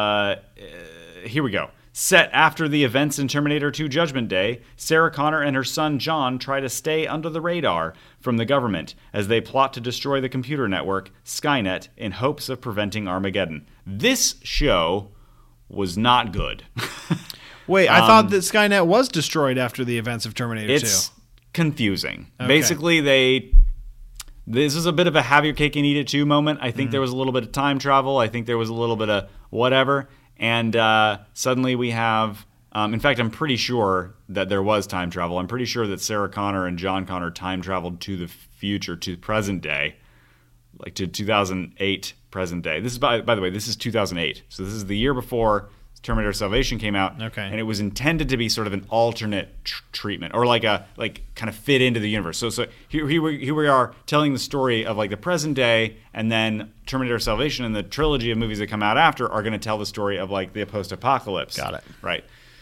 here we go. Set after the events in Terminator 2 Judgment Day, Sarah Connor and her son John try to stay under the radar from the government as they plot to destroy the computer network, Skynet, in hopes of preventing Armageddon. This show was not good. Wait, I thought that Skynet was destroyed after the events of Terminator 2. It's confusing. Okay. Basically, this is a bit of a have your cake and eat it too moment. I think there was a little bit of time travel. I think there was a little bit of whatever. And suddenly we have, in fact, I'm pretty sure that there was time travel. I'm pretty sure that Sarah Connor and John Connor time traveled to the future, to present day, like to 2008 present day. This is, by the way, this is 2008. So this is the year before Terminator Salvation came out. Okay. And it was intended to be sort of an alternate treatment, or like kind of fit into the universe. So here we are telling the story of like the present day, and then Terminator Salvation and the trilogy of movies that come out after are going to tell the story of like the post-apocalypse. Got it. Right.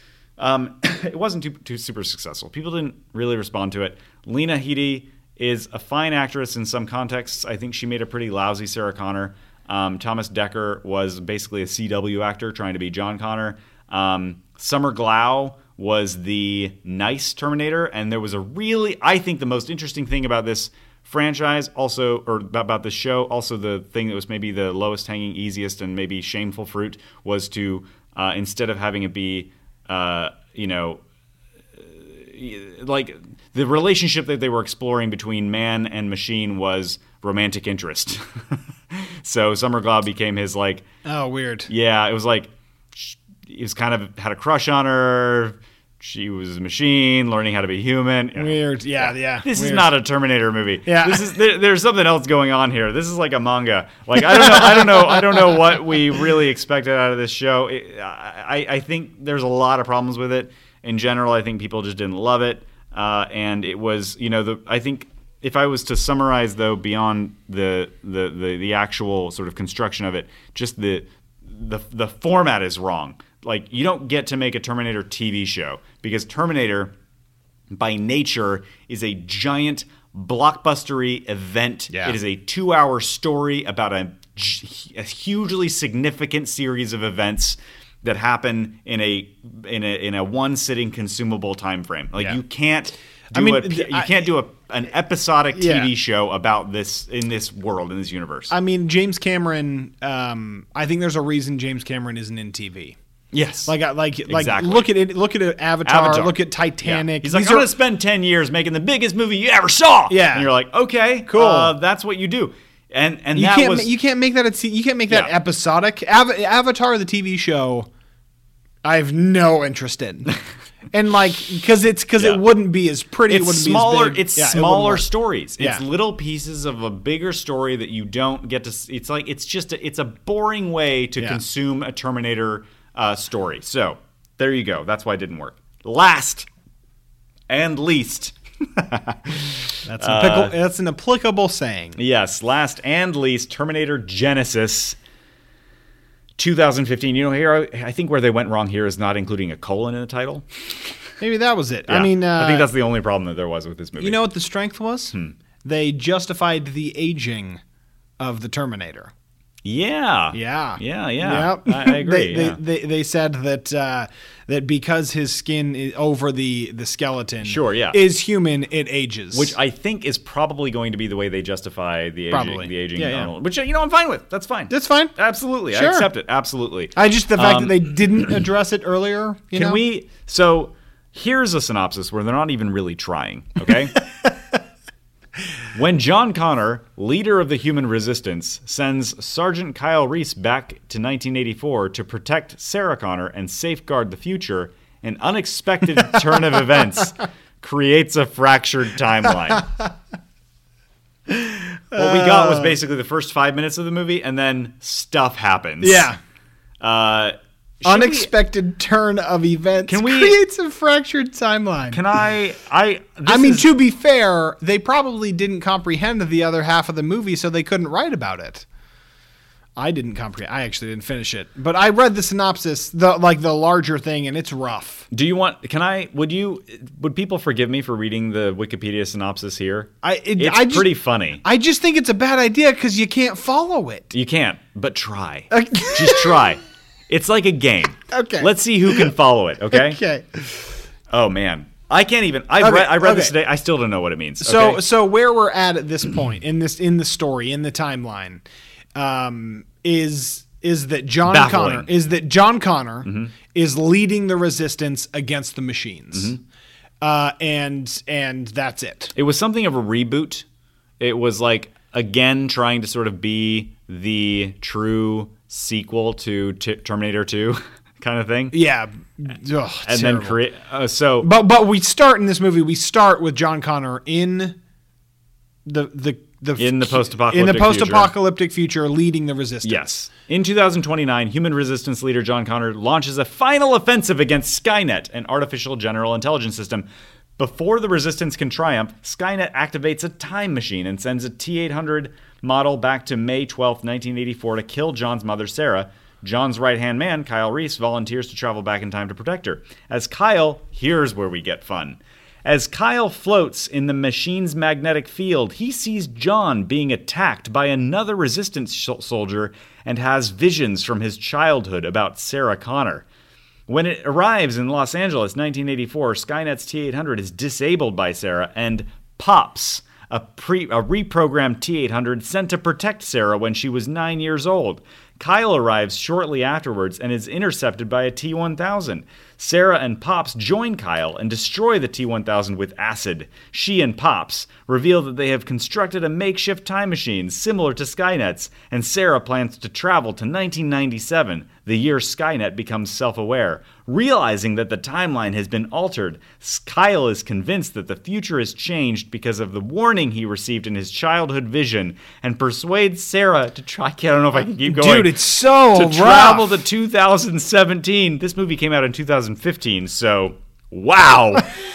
It wasn't too super successful. People didn't really respond to it. Lena Headey is a fine actress in some contexts. I think she made a pretty lousy Sarah Connor. Thomas Dekker was basically a CW actor trying to be John Connor. Summer Glau was the nice Terminator, and there was I think the most interesting thing about this franchise also, or about the show, also the thing that was maybe the lowest hanging, easiest, and maybe shameful fruit was to, instead of having it be, like the relationship that they were exploring between man and machine was romantic interest. So Summer Glau became his like. Oh, weird. Yeah, it was like he was kind of had a crush on her. She was a machine learning how to be human. Weird. Yeah. This weird. is not a Terminator movie. Yeah. There's something else going on here. This is like a manga. Like I don't know what we really expected out of this show. I think there's a lot of problems with it. In general, I think people just didn't love it. And it was, I think if I was to summarize though beyond the actual sort of construction of it, just the format is wrong. Like, you don't get to make a Terminator TV show because Terminator by nature is a giant blockbustery event. Yeah. It is a 2-hour story about a hugely significant series of events that happen in a one sitting consumable time frame. Like, you can't do an episodic TV show about this in this world, in this universe. I mean, James Cameron. I think there's a reason James Cameron isn't in TV. Yes, exactly. Look at it. Look at Avatar. Look at Titanic. Yeah. He's like, I'm going to spend 10 years making the biggest movie you ever saw. Yeah, and you're like, okay, cool. That's what you do. And you can't make that episodic. Avatar, the TV show, I have no interest in. And because it wouldn't be as pretty. It's smaller. Be as big. It's smaller stories. Yeah. It's little pieces of a bigger story that you don't get to. It's a boring way to consume a Terminator story. So there you go. That's why it didn't work. Last and least. That's an applicable saying. Yes, last and least, Terminator Genisys 2015. You know, here I think where they went wrong here is not including a colon in the title. Maybe that was it. Yeah. I mean, I think that's the only problem that there was with this movie. You know what the strength was? They justified the aging of the Terminator. Yeah. Yep. I agree. They said that because his skin is over the skeleton is human, it ages. Which I think is probably going to be the way they justify the aging Arnold. Which, I'm fine with. That's fine. That's fine. Absolutely. Sure. I accept it. Absolutely. The fact that they didn't address it earlier. So here's a synopsis where they're not even really trying, okay? When John Connor, leader of the human resistance, sends Sergeant Kyle Reese back to 1984 to protect Sarah Connor and safeguard the future, an unexpected turn of events creates a fractured timeline. What we got was basically the first 5 minutes of the movie, and then stuff happens. Yeah. Unexpected turn of events creates a fractured timeline. To be fair, they probably didn't comprehend the other half of the movie, so they couldn't write about it. I didn't comprehend. I actually didn't finish it, but I read the synopsis, the larger thing, and it's rough. Would people forgive me for reading the Wikipedia synopsis here? It's pretty funny. I just think it's a bad idea because you can't follow it. You can't, but try. Just try. It's like a game. Okay. Let's see who can follow it, okay? Okay. Oh, man. I can't even. I read this today. I still don't know what it means. So where we're at this point in the story, in the timeline, is that John Connor is leading the resistance against the machines. And that's it. It was something of a reboot. It was like, again, trying to sort of be the true sequel to Terminator 2 kind of thing. Yeah. And terrible. then create But we start in this movie, we start with John Connor in the post-apocalyptic future leading the resistance. Yes. In 2029, human resistance leader John Connor launches a final offensive against Skynet, an artificial general intelligence system. Before the resistance can triumph, Skynet activates a time machine and sends a T-800 model back to May 12, 1984 to kill John's mother, Sarah. John's right-hand man, Kyle Reese, volunteers to travel back in time to protect her. Here's where we get fun. As Kyle floats in the machine's magnetic field, he sees John being attacked by another resistance soldier and has visions from his childhood about Sarah Connor. When it arrives in Los Angeles, 1984, Skynet's T-800 is disabled by Sarah and pops, a reprogrammed T-800 sent to protect Sarah when she was 9 years old. Kyle arrives shortly afterwards and is intercepted by a T-1000. Sarah and Pops join Kyle and destroy the T-1000 with acid. She and Pops reveal that they have constructed a makeshift time machine similar to Skynet's, and Sarah plans to travel to 1997, the year Skynet becomes self-aware. Realizing that the timeline has been altered, Kyle is convinced that the future has changed because of the warning he received in his childhood vision, and persuades Sarah to try. I don't know if I can keep going. Dude, it's so to rough. Travel to 2017. This movie came out in 2015, so wow.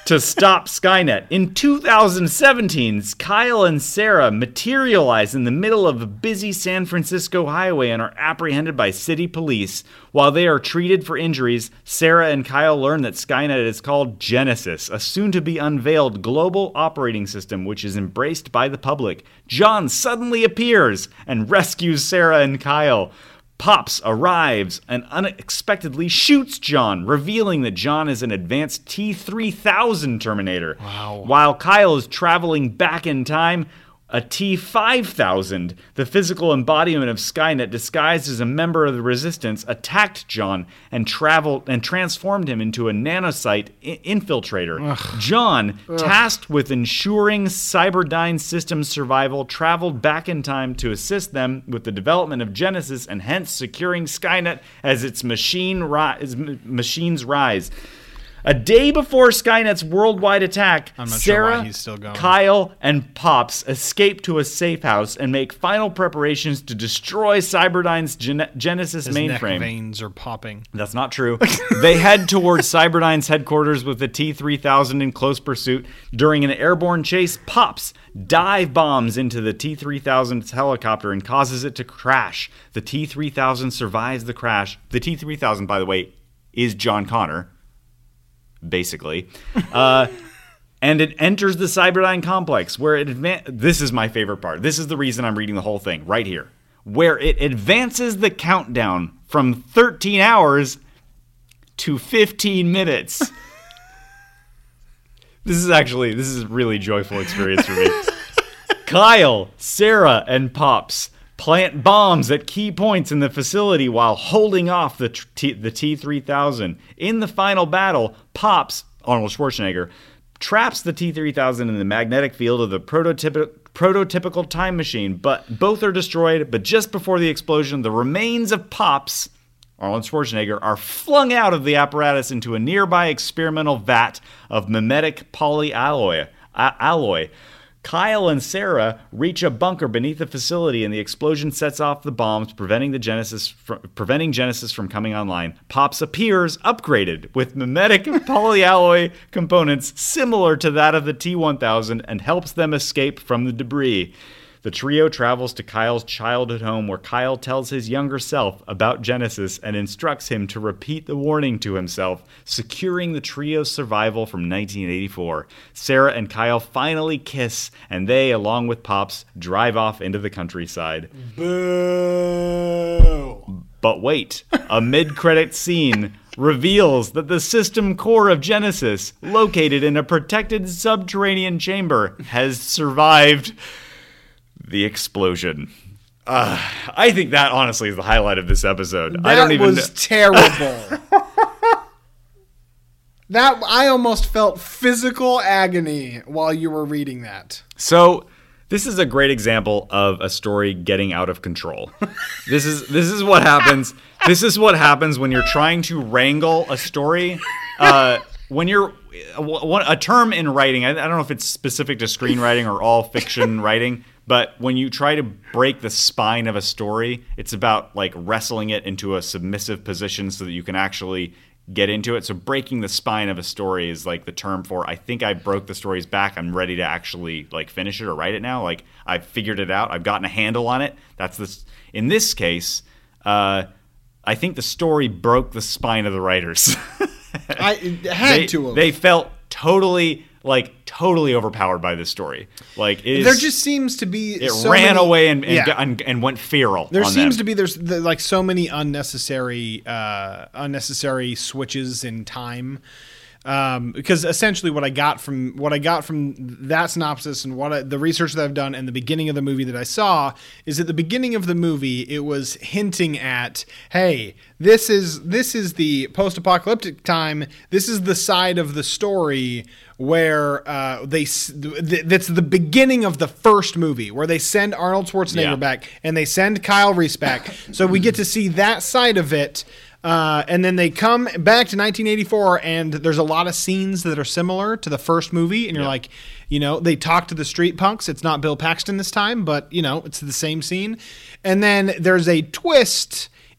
to stop Skynet. In 2017, Kyle and Sarah materialize in the middle of a busy San Francisco highway and are apprehended by city police. While they are treated for injuries, Sarah and Kyle learn that Skynet is called Genesis, a soon-to-be unveiled global operating system which is embraced by the public. John suddenly appears and rescues Sarah and Kyle. Pops arrives and unexpectedly shoots John, revealing that John is an advanced T-3000 Terminator. Wow. While Kyle is traveling back in time, a T-5000, the physical embodiment of Skynet disguised as a member of the Resistance, attacked John and transformed him into a nanocyte infiltrator. Ugh. John, tasked with ensuring Cyberdyne Systems' survival, traveled back in time to assist them with the development of Genesis and hence securing Skynet as its machines rise. A day before Skynet's worldwide attack, Sarah, Kyle, and Pops escape to a safe house and make final preparations to destroy Cyberdyne's Genesis mainframe. Neck veins are popping. That's not true. They head towards Cyberdyne's headquarters with the T-3000 in close pursuit. During an airborne chase, Pops dive bombs into the T-3000's helicopter and causes it to crash. The T-3000 survives the crash. The T-3000, by the way, is John Connor. Basically. And it enters the Cyberdyne complex where this is my favorite part. This is the reason I'm reading the whole thing right here. Where it advances the countdown from 13 hours to 15 minutes. This is a really joyful experience for me. Kyle, Sarah, and Pops plant bombs at key points in the facility while holding off the T-3000. In the final battle, Pops, Arnold Schwarzenegger, traps the T-3000 in the magnetic field of the prototypical time machine, but both are destroyed. But just before the explosion, the remains of Pops, Arnold Schwarzenegger, are flung out of the apparatus into a nearby experimental vat of mimetic polyalloy. Kyle and Sarah reach a bunker beneath the facility, and the explosion sets off the bombs, preventing Genesis from coming online. Pops appears upgraded with mimetic polyalloy components similar to that of the T-1000 and helps them escape from the debris. The trio travels to Kyle's childhood home where Kyle tells his younger self about Genesis and instructs him to repeat the warning to himself, securing the trio's survival from 1984. Sarah and Kyle finally kiss, and they, along with Pops, drive off into the countryside. Boo! But wait, a mid-credit scene reveals that the system core of Genesis, located in a protected subterranean chamber, has survived the explosion. I think that honestly is the highlight of this episode. That was terrible. I almost felt physical agony while you were reading that. So this is a great example of a story getting out of control. This is what happens. This is what happens when you're trying to wrangle a story. When you're a term in writing, I don't know if it's specific to screenwriting or all fiction writing, but when you try to break the spine of a story, it's about like wrestling it into a submissive position so that you can actually get into it. So breaking the spine of a story is like the term for, I think I broke the story's back. I'm ready to actually like finish it or write it now. Like I've figured it out. I've gotten a handle on it. That's this. In this case, I think the story broke the spine of the writers. They felt totally overpowered by this story. Like there just seems to be it ran away and went feral. There seems to be like so many unnecessary switches in time. Because essentially what I got from that synopsis and the research that I've done and the beginning of the movie that I saw is at the beginning of the movie it was hinting at, hey, this is the post-apocalyptic time. This is the side of the story where that's the beginning of the first movie where they send Arnold Schwarzenegger back and they send Kyle Reese back. So we get to see that side of it. And then they come back to 1984, and there's a lot of scenes that are similar to the first movie. And you're like, they talk to the street punks. It's not Bill Paxton this time, but, it's the same scene. And then there's a twist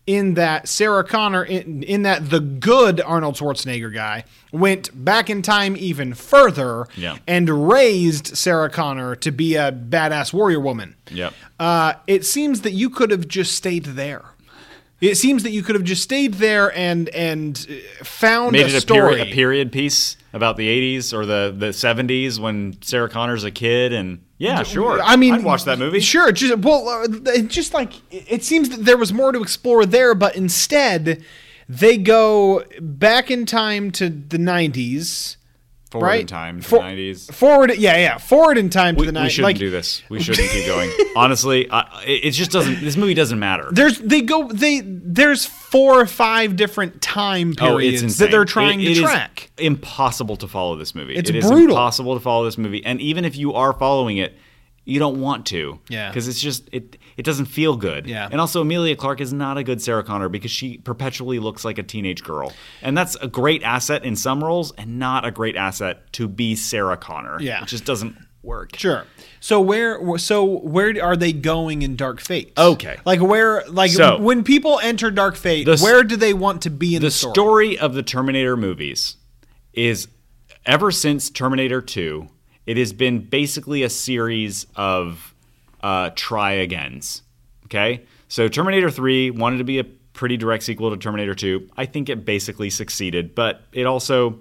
in that Sarah Connor, in that the good Arnold Schwarzenegger guy went back in time even further and raised Sarah Connor to be a badass warrior woman. Yep. It seems that you could have just stayed there. It seems that you could have just stayed there and found Made a it story. a period piece about the 80s or the 70s when Sarah Connor's a kid, and yeah, sure. I mean, I'd watch that movie. Sure. Just like it seems that there was more to explore there, but instead they go back in time to the 90s. Forward right? in time to the 90s. Forward in time to the 90s. We shouldn't do this. We shouldn't keep going. Honestly, it just doesn't. This movie doesn't matter. There's 4 or 5 different time periods that they're trying to track. It is impossible to follow this movie. It's brutal. It is impossible to follow this movie, and even if you are following it, you don't want to. Yeah. Because it's just it doesn't feel good. Yeah. And also Emilia Clarke is not a good Sarah Connor because she perpetually looks like a teenage girl. And that's a great asset in some roles and not a great asset to be Sarah Connor. Yeah. It just doesn't work. Sure. So where are they going in Dark Fate? Okay. When people enter Dark Fate, where do they want to be in the story? The story of the Terminator movies is ever since Terminator 2, it has been basically a series of try-agains, okay? So Terminator 3 wanted to be a pretty direct sequel to Terminator 2. I think it basically succeeded, but it also,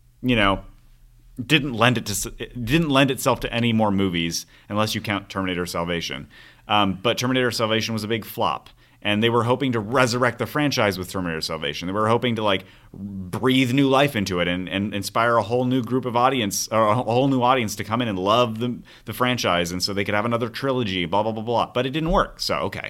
didn't lend itself to any more movies unless you count Terminator Salvation. But Terminator Salvation was a big flop. And they were hoping to resurrect the franchise with Terminator Salvation. They were hoping to breathe new life into it and inspire a whole new group of audience, or a whole new audience to come in and love the franchise, and so they could have another trilogy. Blah blah blah blah. But it didn't work. So okay,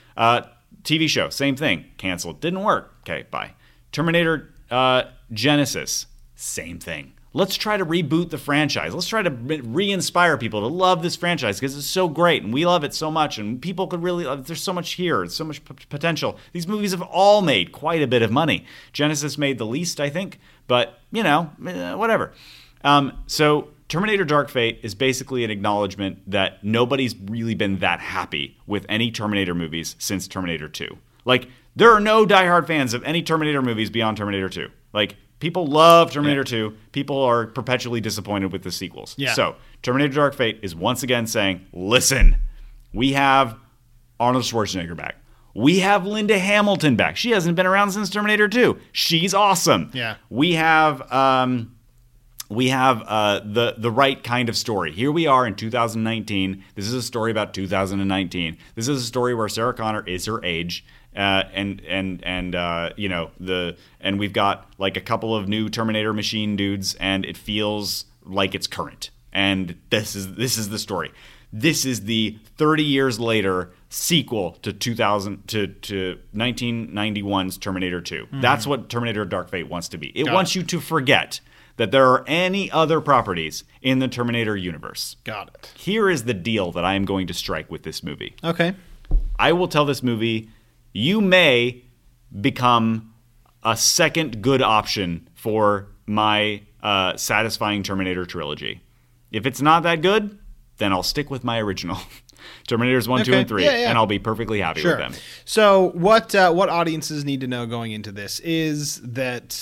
TV show, same thing, canceled. Didn't work. Okay, bye. Terminator Genesis, same thing. Let's try to reboot the franchise. Let's try to re-inspire people to love this franchise because it's so great and we love it so much and people could really love it. There's so much here. There's so much potential. These movies have all made quite a bit of money. Genesis made the least, I think, but, whatever. So Terminator Dark Fate is basically an acknowledgement that nobody's really been that happy with any Terminator movies since Terminator 2. There are no diehard fans of any Terminator movies beyond Terminator 2. People love Terminator 2. People are perpetually disappointed with the sequels. Yeah. So Terminator Dark Fate is once again saying, listen, we have Arnold Schwarzenegger back. We have Linda Hamilton back. She hasn't been around since Terminator 2. She's awesome. Yeah. We have the right kind of story. Here we are in 2019. This is a story about 2019. This is a story where Sarah Connor is her age. And we've got a couple of new Terminator machine dudes, and it feels like it's current. And this is the story. This is the 30 years later sequel to 1991's Terminator 2. Mm-hmm. That's what Terminator Dark Fate wants to be. It wants you to forget that there are any other properties in the Terminator universe. Got it. Here is the deal that I am going to strike with this movie. Okay. I will tell this movie, you may become a second good option for my satisfying Terminator trilogy. If it's not that good, then I'll stick with my original. Terminators 1, 2, and 3, and I'll be perfectly happy with them. So what audiences need to know going into this is that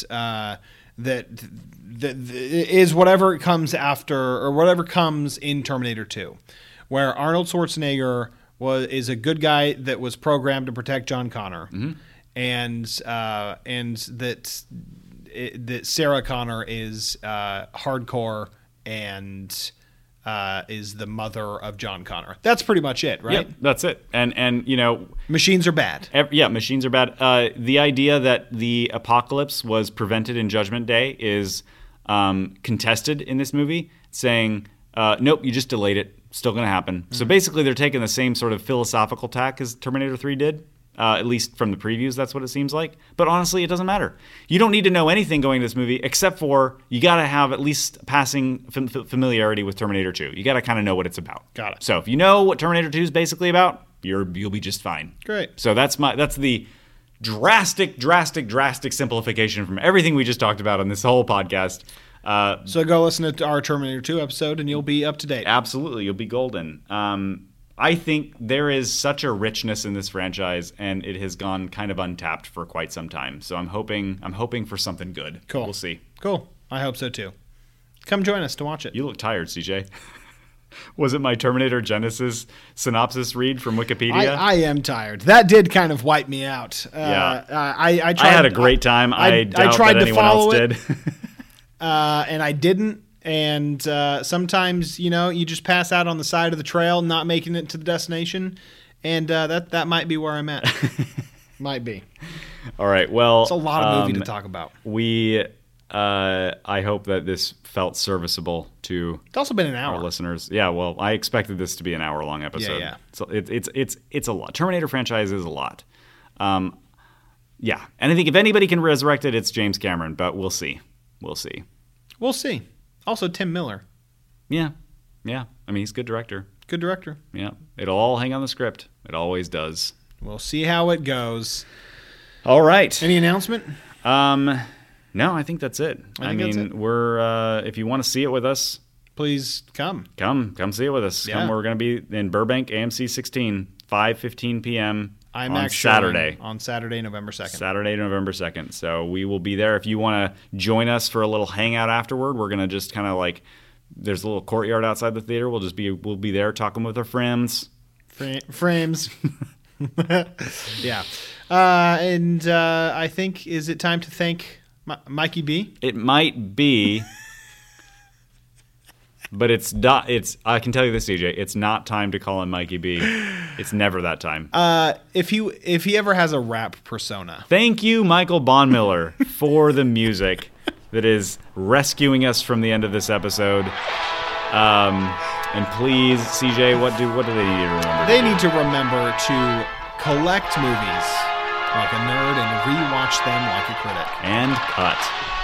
is whatever comes after, or whatever comes in Terminator 2, where Arnold Schwarzenegger is a good guy that was programmed to protect John Connor, mm-hmm. and that Sarah Connor is hardcore and is the mother of John Connor. That's pretty much it, right? Yep, that's it. And machines are bad. Machines are bad. The idea that the apocalypse was prevented in Judgment Day is contested in this movie, saying, nope, you just delayed it. Still going to happen. Mm-hmm. So basically, they're taking the same sort of philosophical tack as Terminator 3 did. At least from the previews, that's what it seems like. But honestly, it doesn't matter. You don't need to know anything going to this movie, except for you got to have at least passing familiarity with Terminator 2. You got to kind of know what it's about. Got it. So if you know what Terminator 2 is basically about, you'll be just fine. Great. So that's the drastic simplification from everything we just talked about on this whole podcast. So go listen to our Terminator 2 episode, and you'll be up to date. Absolutely, you'll be golden. I think there is such a richness in this franchise, and it has gone kind of untapped for quite some time. So I'm hoping for something good. Cool. We'll see. Cool. I hope so too. Come join us to watch it. You look tired, CJ. Was it my Terminator Genesis synopsis read from Wikipedia? I am tired. That did kind of wipe me out. Yeah. I tried, I had a great time. I doubt tried that to anyone follow else it, did. and I didn't. And sometimes, you just pass out on the side of the trail, not making it to the destination. And that might be where I'm at. Might be. All right. Well, it's a lot of movie to talk about. I hope that this felt serviceable to It's also been an hour. our listeners. Yeah, well, I expected this to be an hour-long episode. Yeah. So it's a lot. Terminator franchise is a lot. Yeah, and I think if anybody can resurrect it, it's James Cameron. But we'll see. We'll see. Also, Tim Miller. Yeah. I mean, he's a good director. Good director. Yeah, it'll all hang on the script. It always does. We'll see how it goes. All right. Any announcement? No, I think that's it. I mean, that's it. we're if you want to see it with us, Please come. come see it with us. Yeah. Come, we're going to be in Burbank, AMC 16, 5:15 p.m. on IMAX Saturday. showing on Saturday, November 2nd. Saturday, November 2nd. So we will be there. If you want to join us for a little hangout afterward, we're going to just kind of like, there's a little courtyard outside the theater. We'll be there talking with our friends. Frames. Yeah. And I think, is it time to thank Mikey B? It might be, but it's not. I can tell you this, DJ. It's not time to call him Mikey B. It's never that time. If he ever has a rap persona. Thank you, Michael Bonmiller, for the music that is rescuing us from the end of this episode. And please, CJ, what do they need to remember? They need to remember to collect movies like a nerd and rewatch them like a critic. And cut.